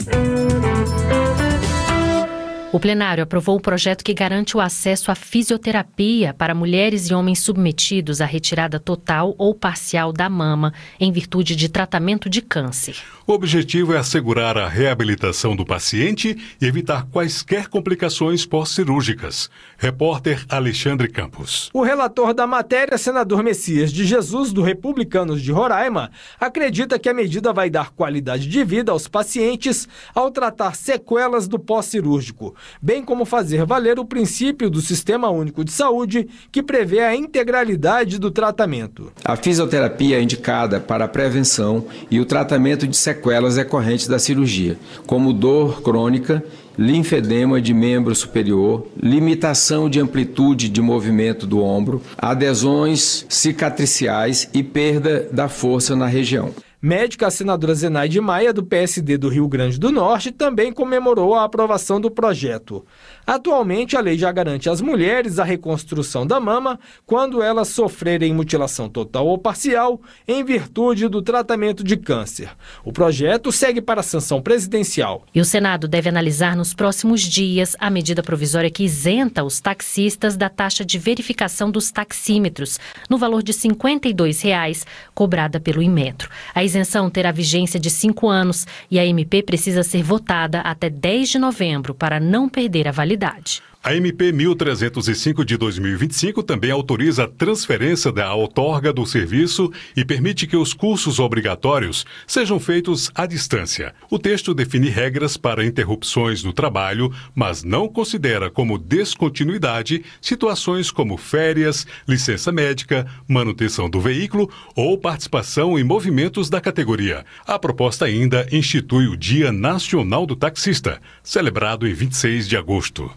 O plenário aprovou o projeto que garante o acesso à fisioterapia para mulheres e homens submetidos à retirada total ou parcial da mama em virtude de tratamento de câncer. O objetivo é assegurar a reabilitação do paciente e evitar quaisquer complicações pós-cirúrgicas. Repórter Alexandre Campos. O relator da matéria, senador Messias de Jesus, do Republicanos de Roraima, acredita que a medida vai dar qualidade de vida aos pacientes ao tratar sequelas do pós-cirúrgico, bem como fazer valer o princípio do Sistema Único de Saúde, que prevê a integralidade do tratamento. A fisioterapia é indicada para a prevenção e o tratamento de sequelas decorrentes da cirurgia, como dor crônica, linfedema de membro superior, limitação de amplitude de movimento do ombro, adesões cicatriciais e perda da força na região. Médica, a senadora Zenaide Maia, do P S D do Rio Grande do Norte, também comemorou a aprovação do projeto. Atualmente, a lei já garante às mulheres a reconstrução da mama quando elas sofrerem mutilação total ou parcial em virtude do tratamento de câncer. O projeto segue para a sanção presidencial. E o Senado deve analisar nos próximos dias a medida provisória que isenta os taxistas da taxa de verificação dos taxímetros, no valor de cinquenta e dois reais, cobrada pelo Inmetro. A isenção terá vigência de cinco anos e a M P precisa ser votada até dez de novembro para não perder a validade. A M P mil trezentos e cinco de dois mil e vinte e cinco também autoriza a transferência da outorga do serviço e permite que os cursos obrigatórios sejam feitos à distância. O texto define regras para interrupções no trabalho, mas não considera como descontinuidade situações como férias, licença médica, manutenção do veículo ou participação em movimentos da categoria. A proposta ainda institui o Dia Nacional do Taxista, celebrado em vinte e seis de agosto.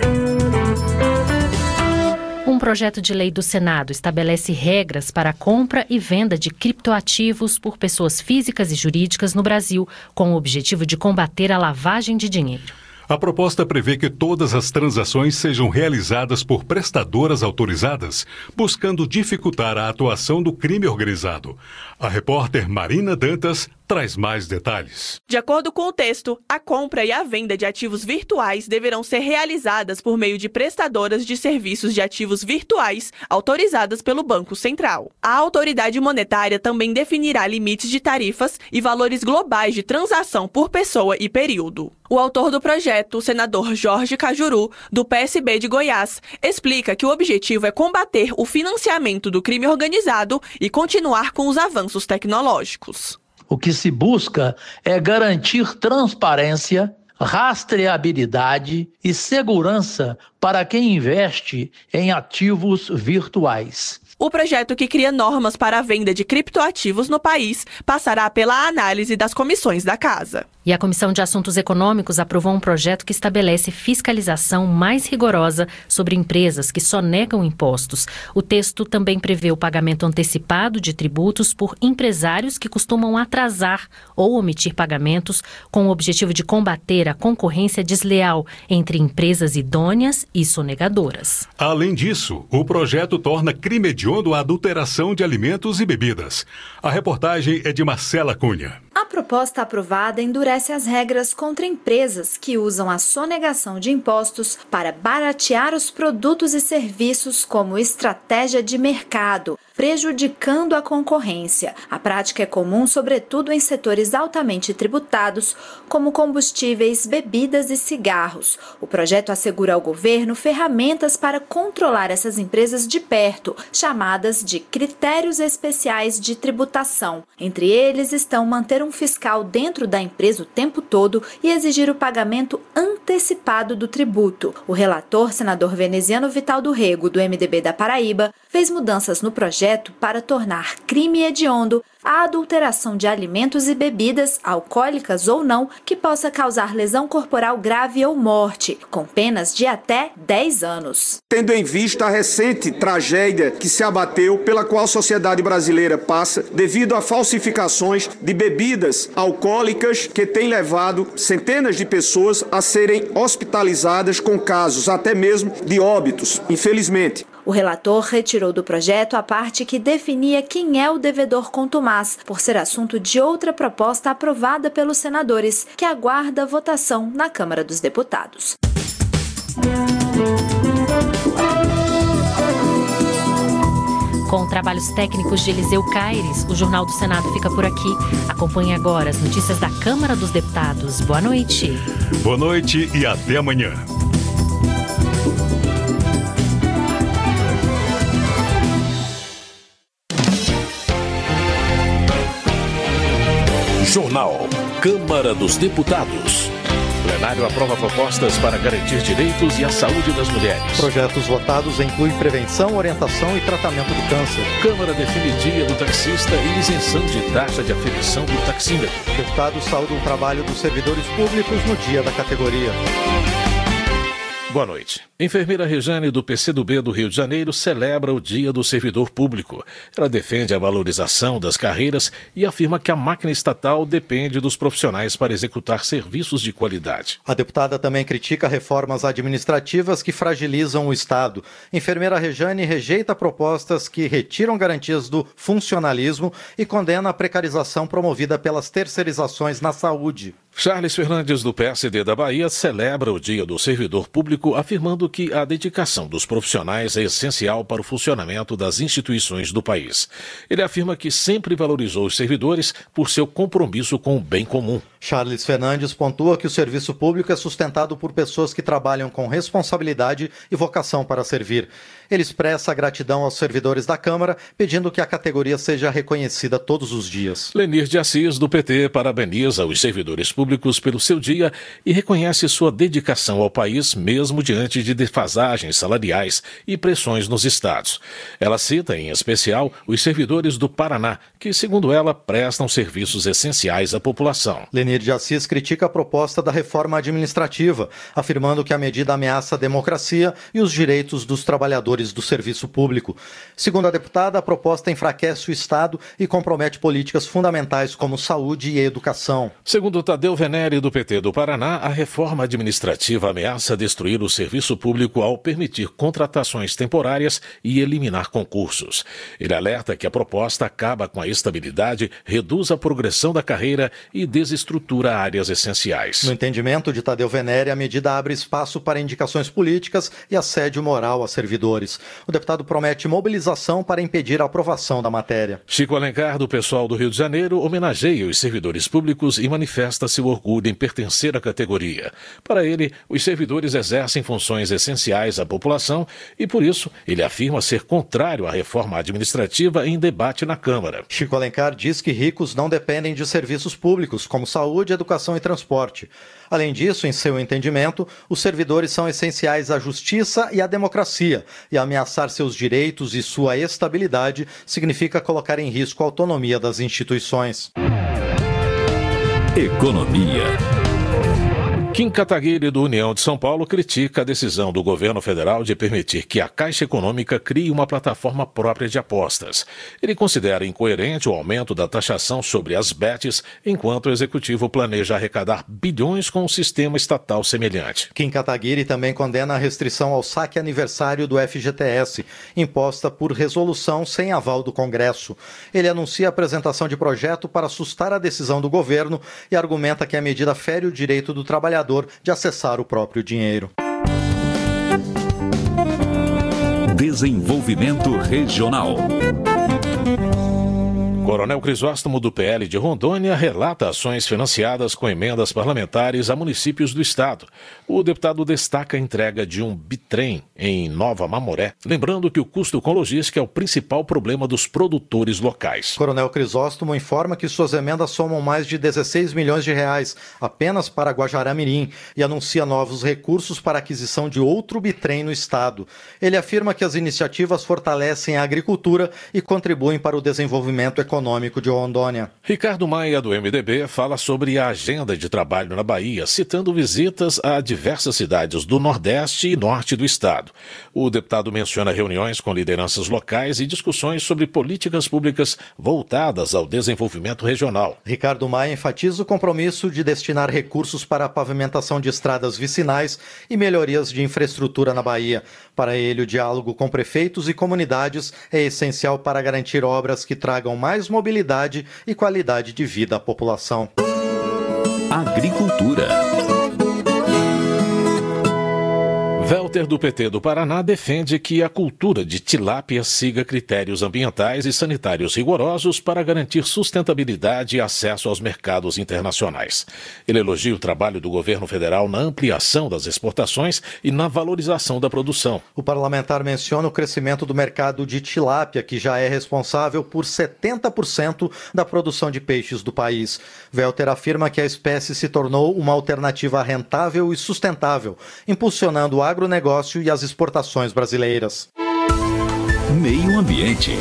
Um projeto de lei do Senado estabelece regras para a compra e venda de criptoativos por pessoas físicas e jurídicas no Brasil, com o objetivo de combater a lavagem de dinheiro. A proposta prevê que todas as transações sejam realizadas por prestadoras autorizadas, buscando dificultar a atuação do crime organizado. A repórter Marina Dantas traz mais detalhes. De acordo com o texto, a compra e a venda de ativos virtuais deverão ser realizadas por meio de prestadoras de serviços de ativos virtuais autorizadas pelo Banco Central. A autoridade monetária também definirá limites de tarifas e valores globais de transação por pessoa e período. O autor do projeto, o senador Jorge Cajuru, do P S B de Goiás, explica que o objetivo é combater o financiamento do crime organizado e continuar com os avanços tecnológicos. O que se busca é garantir transparência, rastreabilidade e segurança para quem investe em ativos virtuais. O projeto, que cria normas para a venda de criptoativos no país, passará pela análise das comissões da Casa. E a Comissão de Assuntos Econômicos aprovou um projeto que estabelece fiscalização mais rigorosa sobre empresas que sonegam impostos. O texto também prevê o pagamento antecipado de tributos por empresários que costumam atrasar ou omitir pagamentos, com o objetivo de combater a concorrência desleal entre empresas idôneas e sonegadoras. Além disso, o projeto torna crime hediondo a adulteração de alimentos e bebidas. A reportagem é de Marcela Cunha. A proposta aprovada endurece as regras contra empresas que usam a sonegação de impostos para baratear os produtos e serviços como estratégia de mercado, prejudicando a concorrência. A prática é comum, sobretudo em setores altamente tributados, como combustíveis, bebidas e cigarros. O projeto assegura ao governo ferramentas para controlar essas empresas de perto, chamadas de critérios especiais de tributação. Entre eles estão manter um fiscal dentro da empresa o tempo todo e exigir o pagamento antecipado do tributo. O relator, senador Veneziano Vital do Rego, do M D B da Paraíba, fez mudanças no projeto para tornar crime hediondo a adulteração de alimentos e bebidas, alcoólicas ou não, que possa causar lesão corporal grave ou morte, com penas de até dez anos. Tendo em vista a recente tragédia que se abateu, pela qual a sociedade brasileira passa, devido a falsificações de bebidas alcoólicas que tem levado centenas de pessoas a serem hospitalizadas com casos até mesmo de óbitos, infelizmente. O relator retirou do projeto a parte que definia quem é o devedor contumaz, por ser assunto de outra proposta aprovada pelos senadores, que aguarda votação na Câmara dos Deputados. Com trabalhos técnicos de Eliseu Caires, o Jornal do Senado fica por aqui. Acompanhe agora as notícias da Câmara dos Deputados. Boa noite. Boa noite e até amanhã. Jornal Câmara dos Deputados. O plenário aprova propostas para garantir direitos e a saúde das mulheres. Projetos votados incluem prevenção, orientação e tratamento do câncer. Câmara define dia do taxista e isenção de taxa de aferição do taxímetro. Deputados saúdam o trabalho dos servidores públicos no dia da categoria. Boa noite. Enfermeira Rejane, do P C do B do Rio de Janeiro, celebra o Dia do Servidor Público. Ela defende a valorização das carreiras e afirma que a máquina estatal depende dos profissionais para executar serviços de qualidade. A deputada também critica reformas administrativas que fragilizam o Estado. Enfermeira Rejane rejeita propostas que retiram garantias do funcionalismo e condena a precarização promovida pelas terceirizações na saúde. Charles Fernandes, do P S D da Bahia, celebra o Dia do Servidor Público, afirmando que a dedicação dos profissionais é essencial para o funcionamento das instituições do país. Ele afirma que sempre valorizou os servidores por seu compromisso com o bem comum. Charles Fernandes pontua que o serviço público é sustentado por pessoas que trabalham com responsabilidade e vocação para servir. Ele expressa gratidão aos servidores da Câmara, pedindo que a categoria seja reconhecida todos os dias. Lenir de Assis, do P T, parabeniza os servidores públicos pelo seu dia e reconhece sua dedicação ao país, mesmo diante de defasagens salariais e pressões nos estados. Ela cita, em especial, os servidores do Paraná, que, segundo ela, prestam serviços essenciais à população. Lenir de Assis critica a proposta da reforma administrativa, afirmando que a medida ameaça a democracia e os direitos dos trabalhadores do serviço público. Segundo a deputada, a proposta enfraquece o Estado e compromete políticas fundamentais como saúde e educação. Segundo Tadeu Venere, do P T do Paraná, a reforma administrativa ameaça destruir o serviço público ao permitir contratações temporárias e eliminar concursos. Ele alerta que a proposta acaba com a estabilidade, reduz a progressão da carreira e desestrutura áreas essenciais. No entendimento de Tadeu Venere, a medida abre espaço para indicações políticas e assédio moral a servidores. O deputado promete mobilização para impedir a aprovação da matéria. Chico Alencar, do Pessoal do Rio de Janeiro, homenageia os servidores públicos e manifesta seu orgulho em pertencer à categoria. Para ele, os servidores exercem funções essenciais à população e, por isso, ele afirma ser contrário à reforma administrativa em debate na Câmara. Chico Alencar diz que ricos não dependem de serviços públicos, como saúde, educação e transporte. Além disso, em seu entendimento, os servidores são essenciais à justiça e à democracia, e ameaçar seus direitos e sua estabilidade significa colocar em risco a autonomia das instituições. Economia. Kim Kataguiri, do União de São Paulo, critica a decisão do governo federal de permitir que a Caixa Econômica crie uma plataforma própria de apostas. Ele considera incoerente o aumento da taxação sobre as bets, enquanto o executivo planeja arrecadar bilhões com um sistema estatal semelhante. Kim Kataguiri também condena a restrição ao saque aniversário do F G T S, imposta por resolução sem aval do Congresso. Ele anuncia a apresentação de projeto para assustar a decisão do governo e argumenta que a medida fere o direito do trabalhador de acessar o próprio dinheiro. Desenvolvimento Regional. Coronel Crisóstomo, do P L de Rondônia, relata ações financiadas com emendas parlamentares a municípios do estado. O deputado destaca a entrega de um bitrem em Nova Mamoré, lembrando que o custo com logística é o principal problema dos produtores locais. Coronel Crisóstomo informa que suas emendas somam mais de dezesseis milhões de reais apenas para Guajará-Mirim e anuncia novos recursos para a aquisição de outro bitrem no estado. Ele afirma que as iniciativas fortalecem a agricultura e contribuem para o desenvolvimento econômico econômico de Rondônia. Ricardo Maia, do M D B, fala sobre a agenda de trabalho na Bahia, citando visitas a diversas cidades do Nordeste e Norte do estado. O deputado menciona reuniões com lideranças locais e discussões sobre políticas públicas voltadas ao desenvolvimento regional. Ricardo Maia enfatiza o compromisso de destinar recursos para a pavimentação de estradas vicinais e melhorias de infraestrutura na Bahia. Para ele, o diálogo com prefeitos e comunidades é essencial para garantir obras que tragam mais mobilidade e qualidade de vida à população. Agricultura. Welter, do P T do Paraná, defende que a cultura de tilápia siga critérios ambientais e sanitários rigorosos para garantir sustentabilidade e acesso aos mercados internacionais. Ele elogia o trabalho do governo federal na ampliação das exportações e na valorização da produção. O parlamentar menciona o crescimento do mercado de tilápia, que já é responsável por setenta por cento da produção de peixes do país. Welter afirma que a espécie se tornou uma alternativa rentável e sustentável, impulsionando o agronegócio e as exportações brasileiras. Meio Ambiente.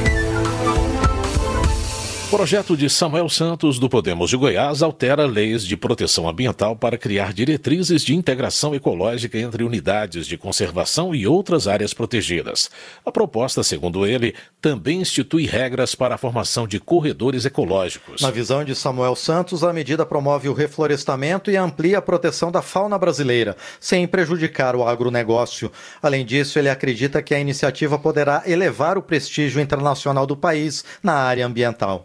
O projeto de Samuel Santos, do Podemos de Goiás, altera leis de proteção ambiental para criar diretrizes de integração ecológica entre unidades de conservação e outras áreas protegidas. A proposta, segundo ele, também institui regras para a formação de corredores ecológicos. Na visão de Samuel Santos, a medida promove o reflorestamento e amplia a proteção da fauna brasileira, sem prejudicar o agronegócio. Além disso, ele acredita que a iniciativa poderá elevar o prestígio internacional do país na área ambiental.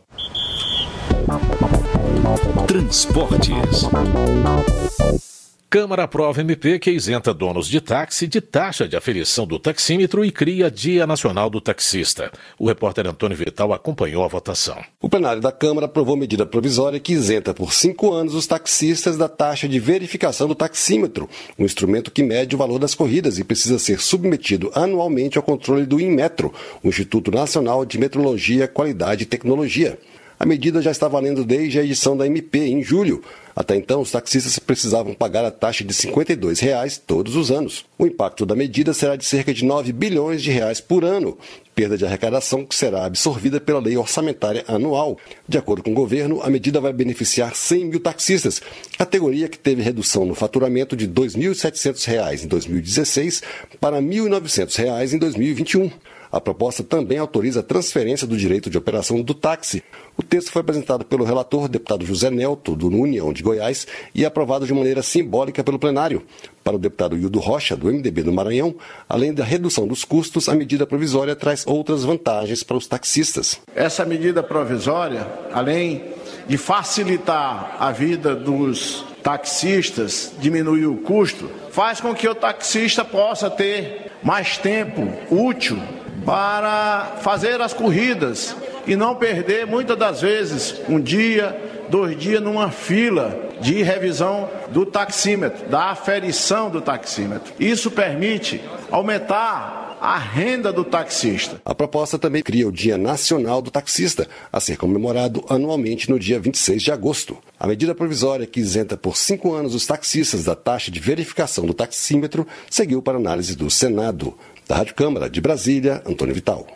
Transportes. Câmara aprova M P que isenta donos de táxi de taxa de aferição do taxímetro e cria Dia Nacional do Taxista. O repórter Antônio Vital acompanhou a votação. O plenário da Câmara aprovou medida provisória que isenta por cinco anos os taxistas da taxa de verificação do taxímetro, um instrumento que mede o valor das corridas e precisa ser submetido anualmente ao controle do Inmetro, o Instituto Nacional de Metrologia, Qualidade e Tecnologia. A medida já está valendo desde a edição da M P, em julho. Até então, os taxistas precisavam pagar a taxa de cinquenta e dois reais todos os anos. O impacto da medida será de cerca de nove bilhões de reais por ano, perda de arrecadação que será absorvida pela lei orçamentária anual. De acordo com o governo, a medida vai beneficiar cem mil taxistas, categoria que teve redução no faturamento de dois mil e setecentos reais em dois mil e dezesseis para mil e novecentos reais em dois mil e vinte e um. A proposta também autoriza a transferência do direito de operação do táxi. O texto foi apresentado pelo relator, deputado José Nelto, do União de Goiás, e aprovado de maneira simbólica pelo plenário. Para o deputado Hildo Rocha, do M D B do Maranhão, além da redução dos custos, a medida provisória traz outras vantagens para os taxistas. Essa medida provisória, além de facilitar a vida dos taxistas, diminuir o custo, faz com que o taxista possa ter mais tempo útil para fazer as corridas e não perder, muitas das vezes, um dia, dois dias numa fila de revisão do taxímetro, da aferição do taxímetro. Isso permite aumentar a renda do taxista. A proposta também cria o Dia Nacional do Taxista, a ser comemorado anualmente no dia vinte e seis de agosto. A medida provisória que isenta por cinco anos os taxistas da taxa de verificação do taxímetro seguiu para análise do Senado. Da Rádio Câmara de Brasília, Antônio Vital.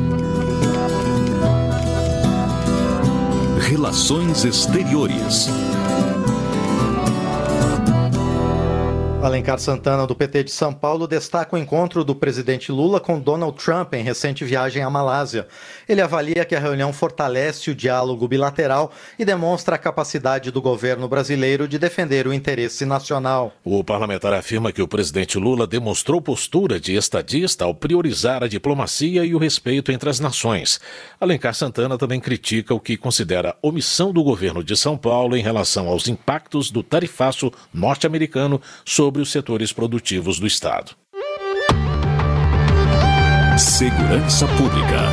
Relações Exteriores. Alencar Santana, do P T de São Paulo, destaca o encontro do presidente Lula com Donald Trump em recente viagem à Malásia. Ele avalia que a reunião fortalece o diálogo bilateral e demonstra a capacidade do governo brasileiro de defender o interesse nacional. O parlamentar afirma que o presidente Lula demonstrou postura de estadista ao priorizar a diplomacia e o respeito entre as nações. Alencar Santana também critica o que considera omissão do governo de São Paulo em relação aos impactos do tarifaço norte-americano sobre os setores produtivos do Estado. Segurança Pública.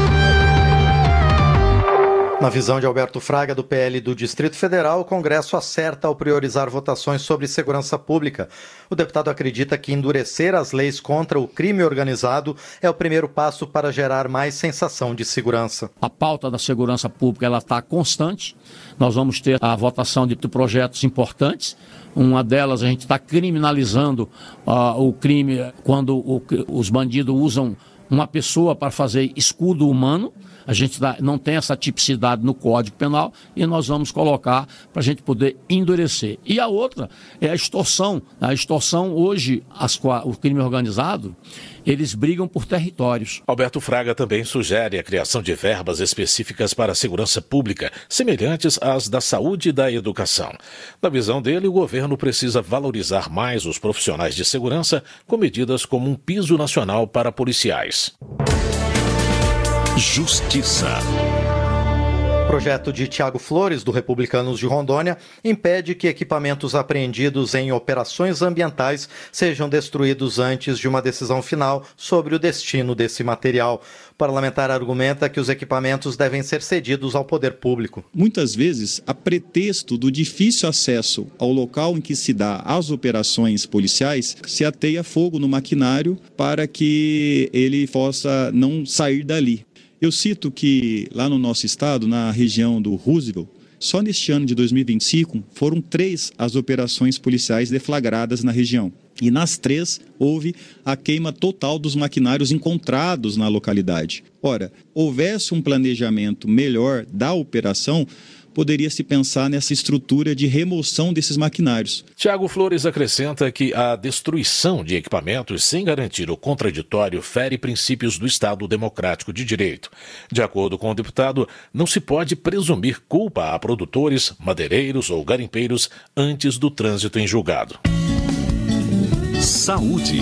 Na visão de Alberto Fraga, do P L do Distrito Federal, o Congresso acerta ao priorizar votações sobre segurança pública. O deputado acredita que endurecer as leis contra o crime organizado é o primeiro passo para gerar mais sensação de segurança. A pauta da segurança pública ela está constante. Nós vamos ter a votação de projetos importantes. Uma delas, a gente está criminalizando uh, o crime quando o, os bandidos usam uma pessoa para fazer escudo humano, A gente não tem essa tipicidade no Código Penal e nós vamos colocar para a gente poder endurecer. E a outra é a extorsão. A extorsão, hoje, as, o crime organizado, eles brigam por territórios. Alberto Fraga também sugere a criação de verbas específicas para a segurança pública, semelhantes às da saúde e da educação. Na visão dele, o governo precisa valorizar mais os profissionais de segurança com medidas como um piso nacional para policiais. Justiça. O projeto de Tiago Flores, do Republicanos de Rondônia, impede que equipamentos apreendidos em operações ambientais sejam destruídos antes de uma decisão final sobre o destino desse material. O parlamentar argumenta que os equipamentos devem ser cedidos ao poder público. Muitas vezes, a pretexto do difícil acesso ao local em que se dá as operações policiais, se ateia fogo no maquinário para que ele possa não sair dali. Eu cito que lá no nosso estado, na região do Roosevelt, só neste ano de dois mil e vinte e cinco foram três as operações policiais deflagradas na região. E nas três houve a queima total dos maquinários encontrados na localidade. Ora, houvesse um planejamento melhor da operação, poderia se pensar nessa estrutura de remoção desses maquinários. Tiago Flores acrescenta que a destruição de equipamentos sem garantir o contraditório fere princípios do Estado Democrático de Direito. De acordo com o deputado, não se pode presumir culpa a produtores, madeireiros ou garimpeiros antes do trânsito em julgado. Saúde.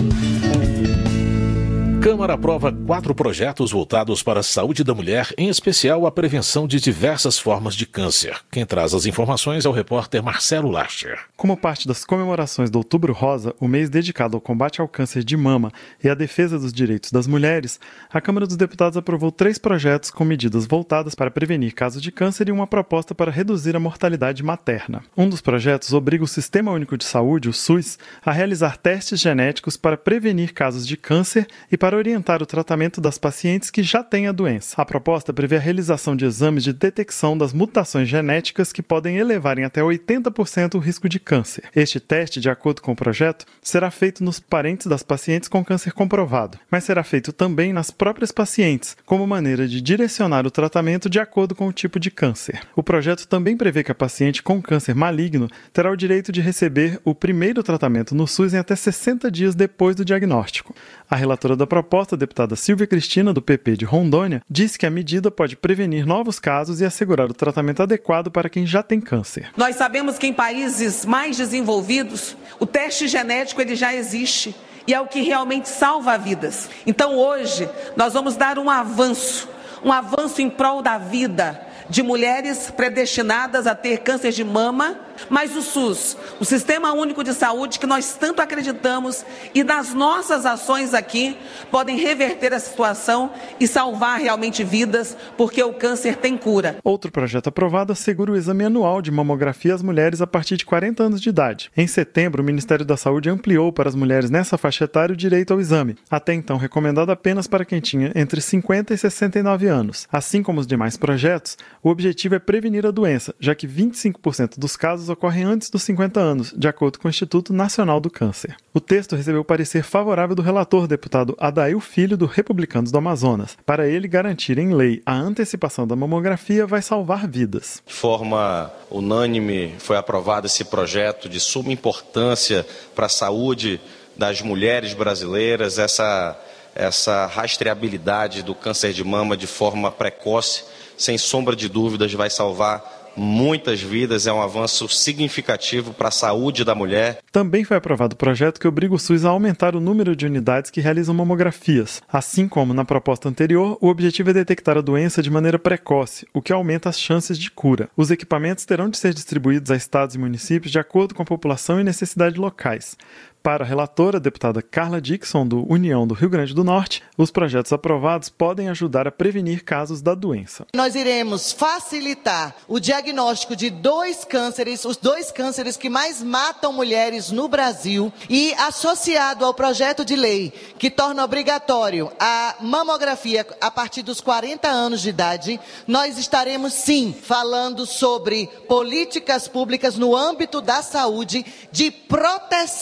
Câmara aprova quatro projetos voltados para a saúde da mulher, em especial a prevenção de diversas formas de câncer. Quem traz as informações é o repórter Marcelo Lacher. Como parte das comemorações do Outubro Rosa, o mês dedicado ao combate ao câncer de mama e à defesa dos direitos das mulheres, a Câmara dos Deputados aprovou três projetos com medidas voltadas para prevenir casos de câncer e uma proposta para reduzir a mortalidade materna. Um dos projetos obriga o Sistema Único de Saúde, o SUS, a realizar testes genéticos para prevenir casos de câncer e para orientar o tratamento das pacientes que já têm a doença. A proposta prevê a realização de exames de detecção das mutações genéticas que podem elevar em até oitenta por cento o risco de câncer. Este teste, de acordo com o projeto, será feito nos parentes das pacientes com câncer comprovado, mas será feito também nas próprias pacientes, como maneira de direcionar o tratamento de acordo com o tipo de câncer. O projeto também prevê que a paciente com câncer maligno terá o direito de receber o primeiro tratamento no SUS em até sessenta dias depois do diagnóstico. A relatora da proposta, a deputada Silvia Cristina, do P P de Rondônia, disse que a medida pode prevenir novos casos e assegurar o tratamento adequado para quem já tem câncer. Nós sabemos que em países mais desenvolvidos, o teste genético ele já existe e é o que realmente salva vidas. Então hoje nós vamos dar um avanço, um avanço em prol da vida de mulheres predestinadas a ter câncer de mama, mas o SUS, o Sistema Único de Saúde, que nós tanto acreditamos e nas nossas ações aqui podem reverter a situação e salvar realmente vidas, porque o câncer tem cura. Outro projeto aprovado assegura o exame anual de mamografia às mulheres a partir de quarenta anos de idade. Em setembro, o Ministério da Saúde ampliou para as mulheres nessa faixa etária o direito ao exame, até então recomendado apenas para quem tinha entre cinquenta e sessenta e nove anos. Assim como os demais projetos, o objetivo é prevenir a doença, já que vinte e cinco por cento dos casos ocorrem antes dos cinquenta anos, de acordo com o Instituto Nacional do Câncer. O texto recebeu parecer favorável do relator, deputado Adail Filho, do Republicanos do Amazonas. Para ele, garantir em lei a antecipação da mamografia vai salvar vidas. De forma unânime, foi aprovado esse projeto de suma importância para a saúde das mulheres brasileiras, essa, essa rastreabilidade do câncer de mama de forma precoce, sem sombra de dúvidas, vai salvar muitas vidas, é um avanço significativo para a saúde da mulher. Também foi aprovado o projeto que obriga o SUS a aumentar o número de unidades que realizam mamografias. Assim como na proposta anterior, o objetivo é detectar a doença de maneira precoce, o que aumenta as chances de cura. Os equipamentos terão de ser distribuídos a estados e municípios de acordo com a população e necessidade locais. Para a relatora, a deputada Carla Dixon, do União do Rio Grande do Norte, os projetos aprovados podem ajudar a prevenir casos da doença. Nós iremos facilitar o diagnóstico de dois cânceres, os dois cânceres que mais matam mulheres no Brasil, e associado ao projeto de lei que torna obrigatório a mamografia a partir dos quarenta anos de idade, nós estaremos sim falando sobre políticas públicas no âmbito da saúde de proteção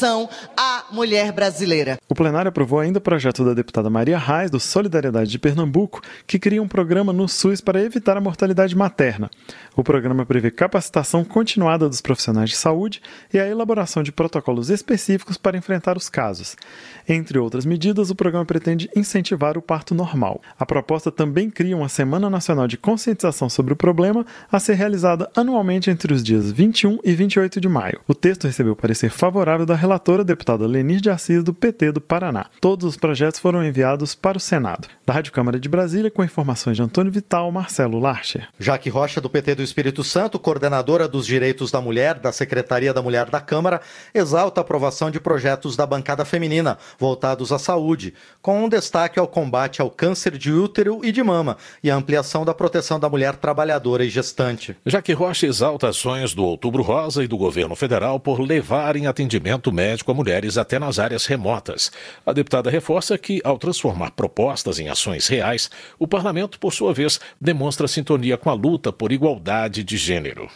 à mulher brasileira. O plenário aprovou ainda o projeto da deputada Maria Reis, do Solidariedade de Pernambuco, que cria um programa no SUS para evitar a mortalidade materna. O programa prevê capacitação continuada dos profissionais de saúde e a elaboração de protocolos específicos para enfrentar os casos. Entre outras medidas, o programa pretende incentivar o parto normal. A proposta também cria uma Semana Nacional de Conscientização sobre o problema, a ser realizada anualmente entre os dias vinte e um e vinte e oito de maio. O texto recebeu parecer favorável da relatora, deputada Lenir de Assis, do P T do Paraná. Todos os projetos foram enviados para o Senado. Da Rádio Câmara de Brasília, com informações de Antônio Vital, Marcelo Larcher. Jaque Rocha, do P T do Espírito Santo, coordenadora dos Direitos da Mulher da Secretaria da Mulher da Câmara, exalta a aprovação de projetos da bancada feminina voltados à saúde, com um destaque ao combate ao câncer de útero e de mama e a ampliação da proteção da mulher trabalhadora e gestante. Jaque Rocha exalta ações do Outubro Rosa e do governo federal por levarem atendimento médico a mulheres até nas áreas remotas. A deputada reforça que, ao transformar propostas em ações reais, o parlamento, por sua vez, demonstra sintonia com a luta por igualdade de gênero.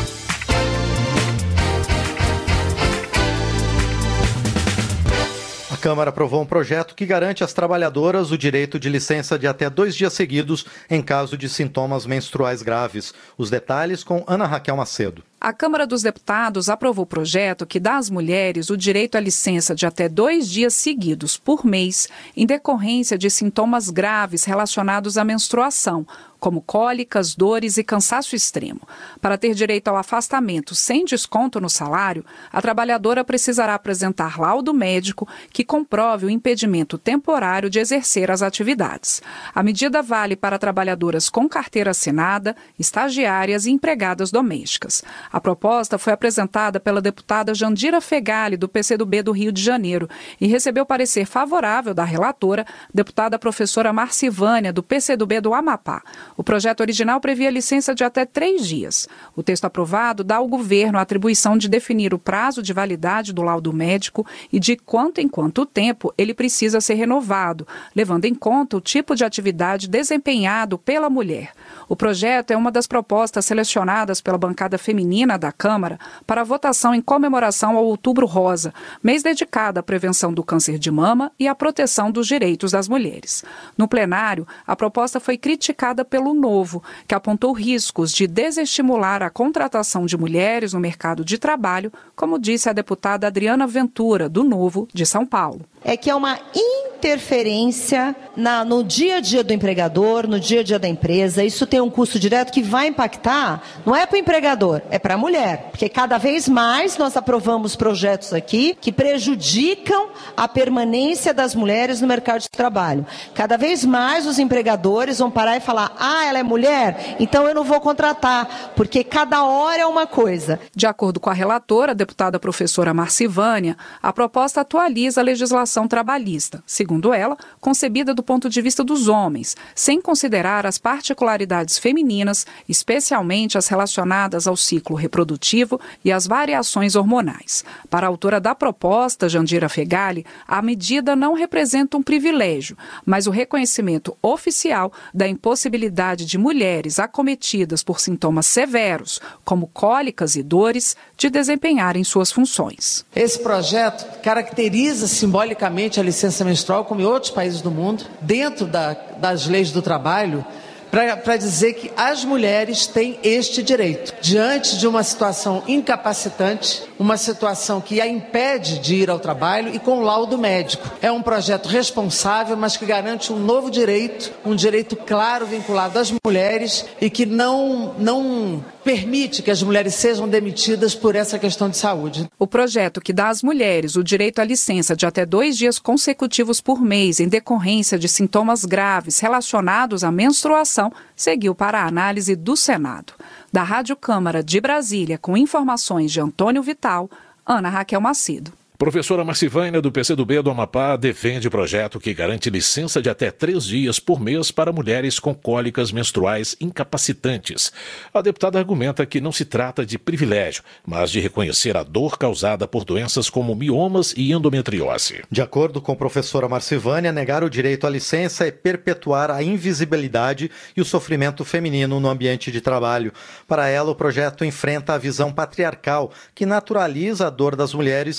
A Câmara aprovou um projeto que garante às trabalhadoras o direito de licença de até dois dias seguidos em caso de sintomas menstruais graves. Os detalhes com Ana Raquel Macedo. A Câmara dos Deputados aprovou o projeto que dá às mulheres o direito à licença de até dois dias seguidos por mês em decorrência de sintomas graves relacionados à menstruação, como cólicas, dores e cansaço extremo. Para ter direito ao afastamento sem desconto no salário, a trabalhadora precisará apresentar laudo médico que comprove o impedimento temporário de exercer as atividades. A medida vale para trabalhadoras com carteira assinada, estagiárias e empregadas domésticas. A proposta foi apresentada pela deputada Jandira Fegali, do P C do B do Rio de Janeiro, e recebeu parecer favorável da relatora, deputada professora Marcivânia, do P C do B do Amapá. O projeto original previa licença de até três dias. O texto aprovado dá ao governo a atribuição de definir o prazo de validade do laudo médico e de quanto em quanto tempo ele precisa ser renovado, levando em conta o tipo de atividade desempenhado pela mulher. O projeto é uma das propostas selecionadas pela bancada feminina da Câmara para votação em comemoração ao Outubro Rosa, mês dedicado à prevenção do câncer de mama e à proteção dos direitos das mulheres. No plenário, a proposta foi criticada pelo Novo, que apontou riscos de desestimular a contratação de mulheres no mercado de trabalho, como disse a deputada Adriana Ventura, do Novo, de São Paulo. É que é uma interferência na, no dia a dia do empregador, no dia a dia da empresa. Isso tem um custo direto que vai impactar, não é para o empregador, é para a mulher. Porque cada vez mais nós aprovamos projetos aqui que prejudicam a permanência das mulheres no mercado de trabalho. Cada vez mais os empregadores vão parar e falar: ah, ela é mulher, então eu não vou contratar, porque cada hora é uma coisa. De acordo com a relatora, a deputada professora Marcivânia, a proposta atualiza a legislação trabalhista, segundo ela, concebida do ponto de vista dos homens, sem considerar as particularidades femininas, especialmente as relacionadas ao ciclo reprodutivo e às variações hormonais. Para a autora da proposta, Jandira Fegali, a medida não representa um privilégio, mas o reconhecimento oficial da impossibilidade de mulheres acometidas por sintomas severos, como cólicas e dores, de desempenharem suas funções. Esse projeto caracteriza simbolicamente a licença menstrual, como em outros países do mundo, dentro da, das leis do trabalho, para dizer que as mulheres têm este direito. Diante de uma situação incapacitante, uma situação que a impede de ir ao trabalho e com laudo médico. É um projeto responsável, mas que garante um novo direito, um direito claro vinculado às mulheres e que não, não permite que as mulheres sejam demitidas por essa questão de saúde. O projeto que dá às mulheres o direito à licença de até dois dias consecutivos por mês em decorrência de sintomas graves relacionados à menstruação seguiu para a análise do Senado. Da Rádio Câmara de Brasília, com informações de Antônio Vital, Ana Raquel Macedo. Professora Marcivânia, do P C do B do Amapá, defende projeto que garante licença de até três dias por mês para mulheres com cólicas menstruais incapacitantes. A deputada argumenta que não se trata de privilégio, mas de reconhecer a dor causada por doenças como miomas e endometriose. De acordo com a professora Marcivânia, negar o direito à licença é perpetuar a invisibilidade e o sofrimento feminino no ambiente de trabalho. Para ela, o projeto enfrenta a visão patriarcal, que naturaliza a dor das mulheres e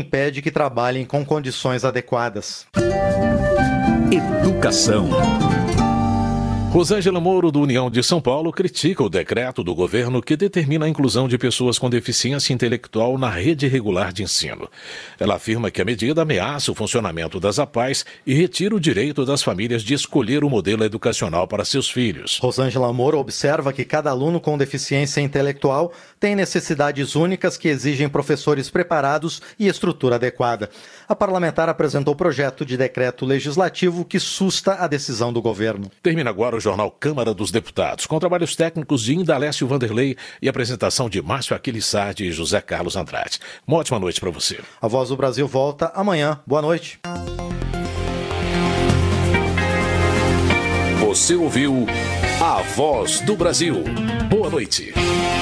impede que trabalhem com condições adequadas. Educação. Rosângela Moro, do União de São Paulo, critica o decreto do governo que determina a inclusão de pessoas com deficiência intelectual na rede regular de ensino. Ela afirma que a medida ameaça o funcionamento das A P A Es e retira o direito das famílias de escolher o modelo educacional para seus filhos. Rosângela Moro observa que cada aluno com deficiência intelectual tem necessidades únicas que exigem professores preparados e estrutura adequada. A parlamentar apresentou o projeto de decreto legislativo que susta a decisão do governo. Termina agora o jornal Câmara dos Deputados, com trabalhos técnicos de Indalécio Vanderlei e apresentação de Márcio Aquilissardi e José Carlos Andrade. Uma ótima noite para você. A Voz do Brasil volta amanhã. Boa noite. Você ouviu A Voz do Brasil. Boa noite.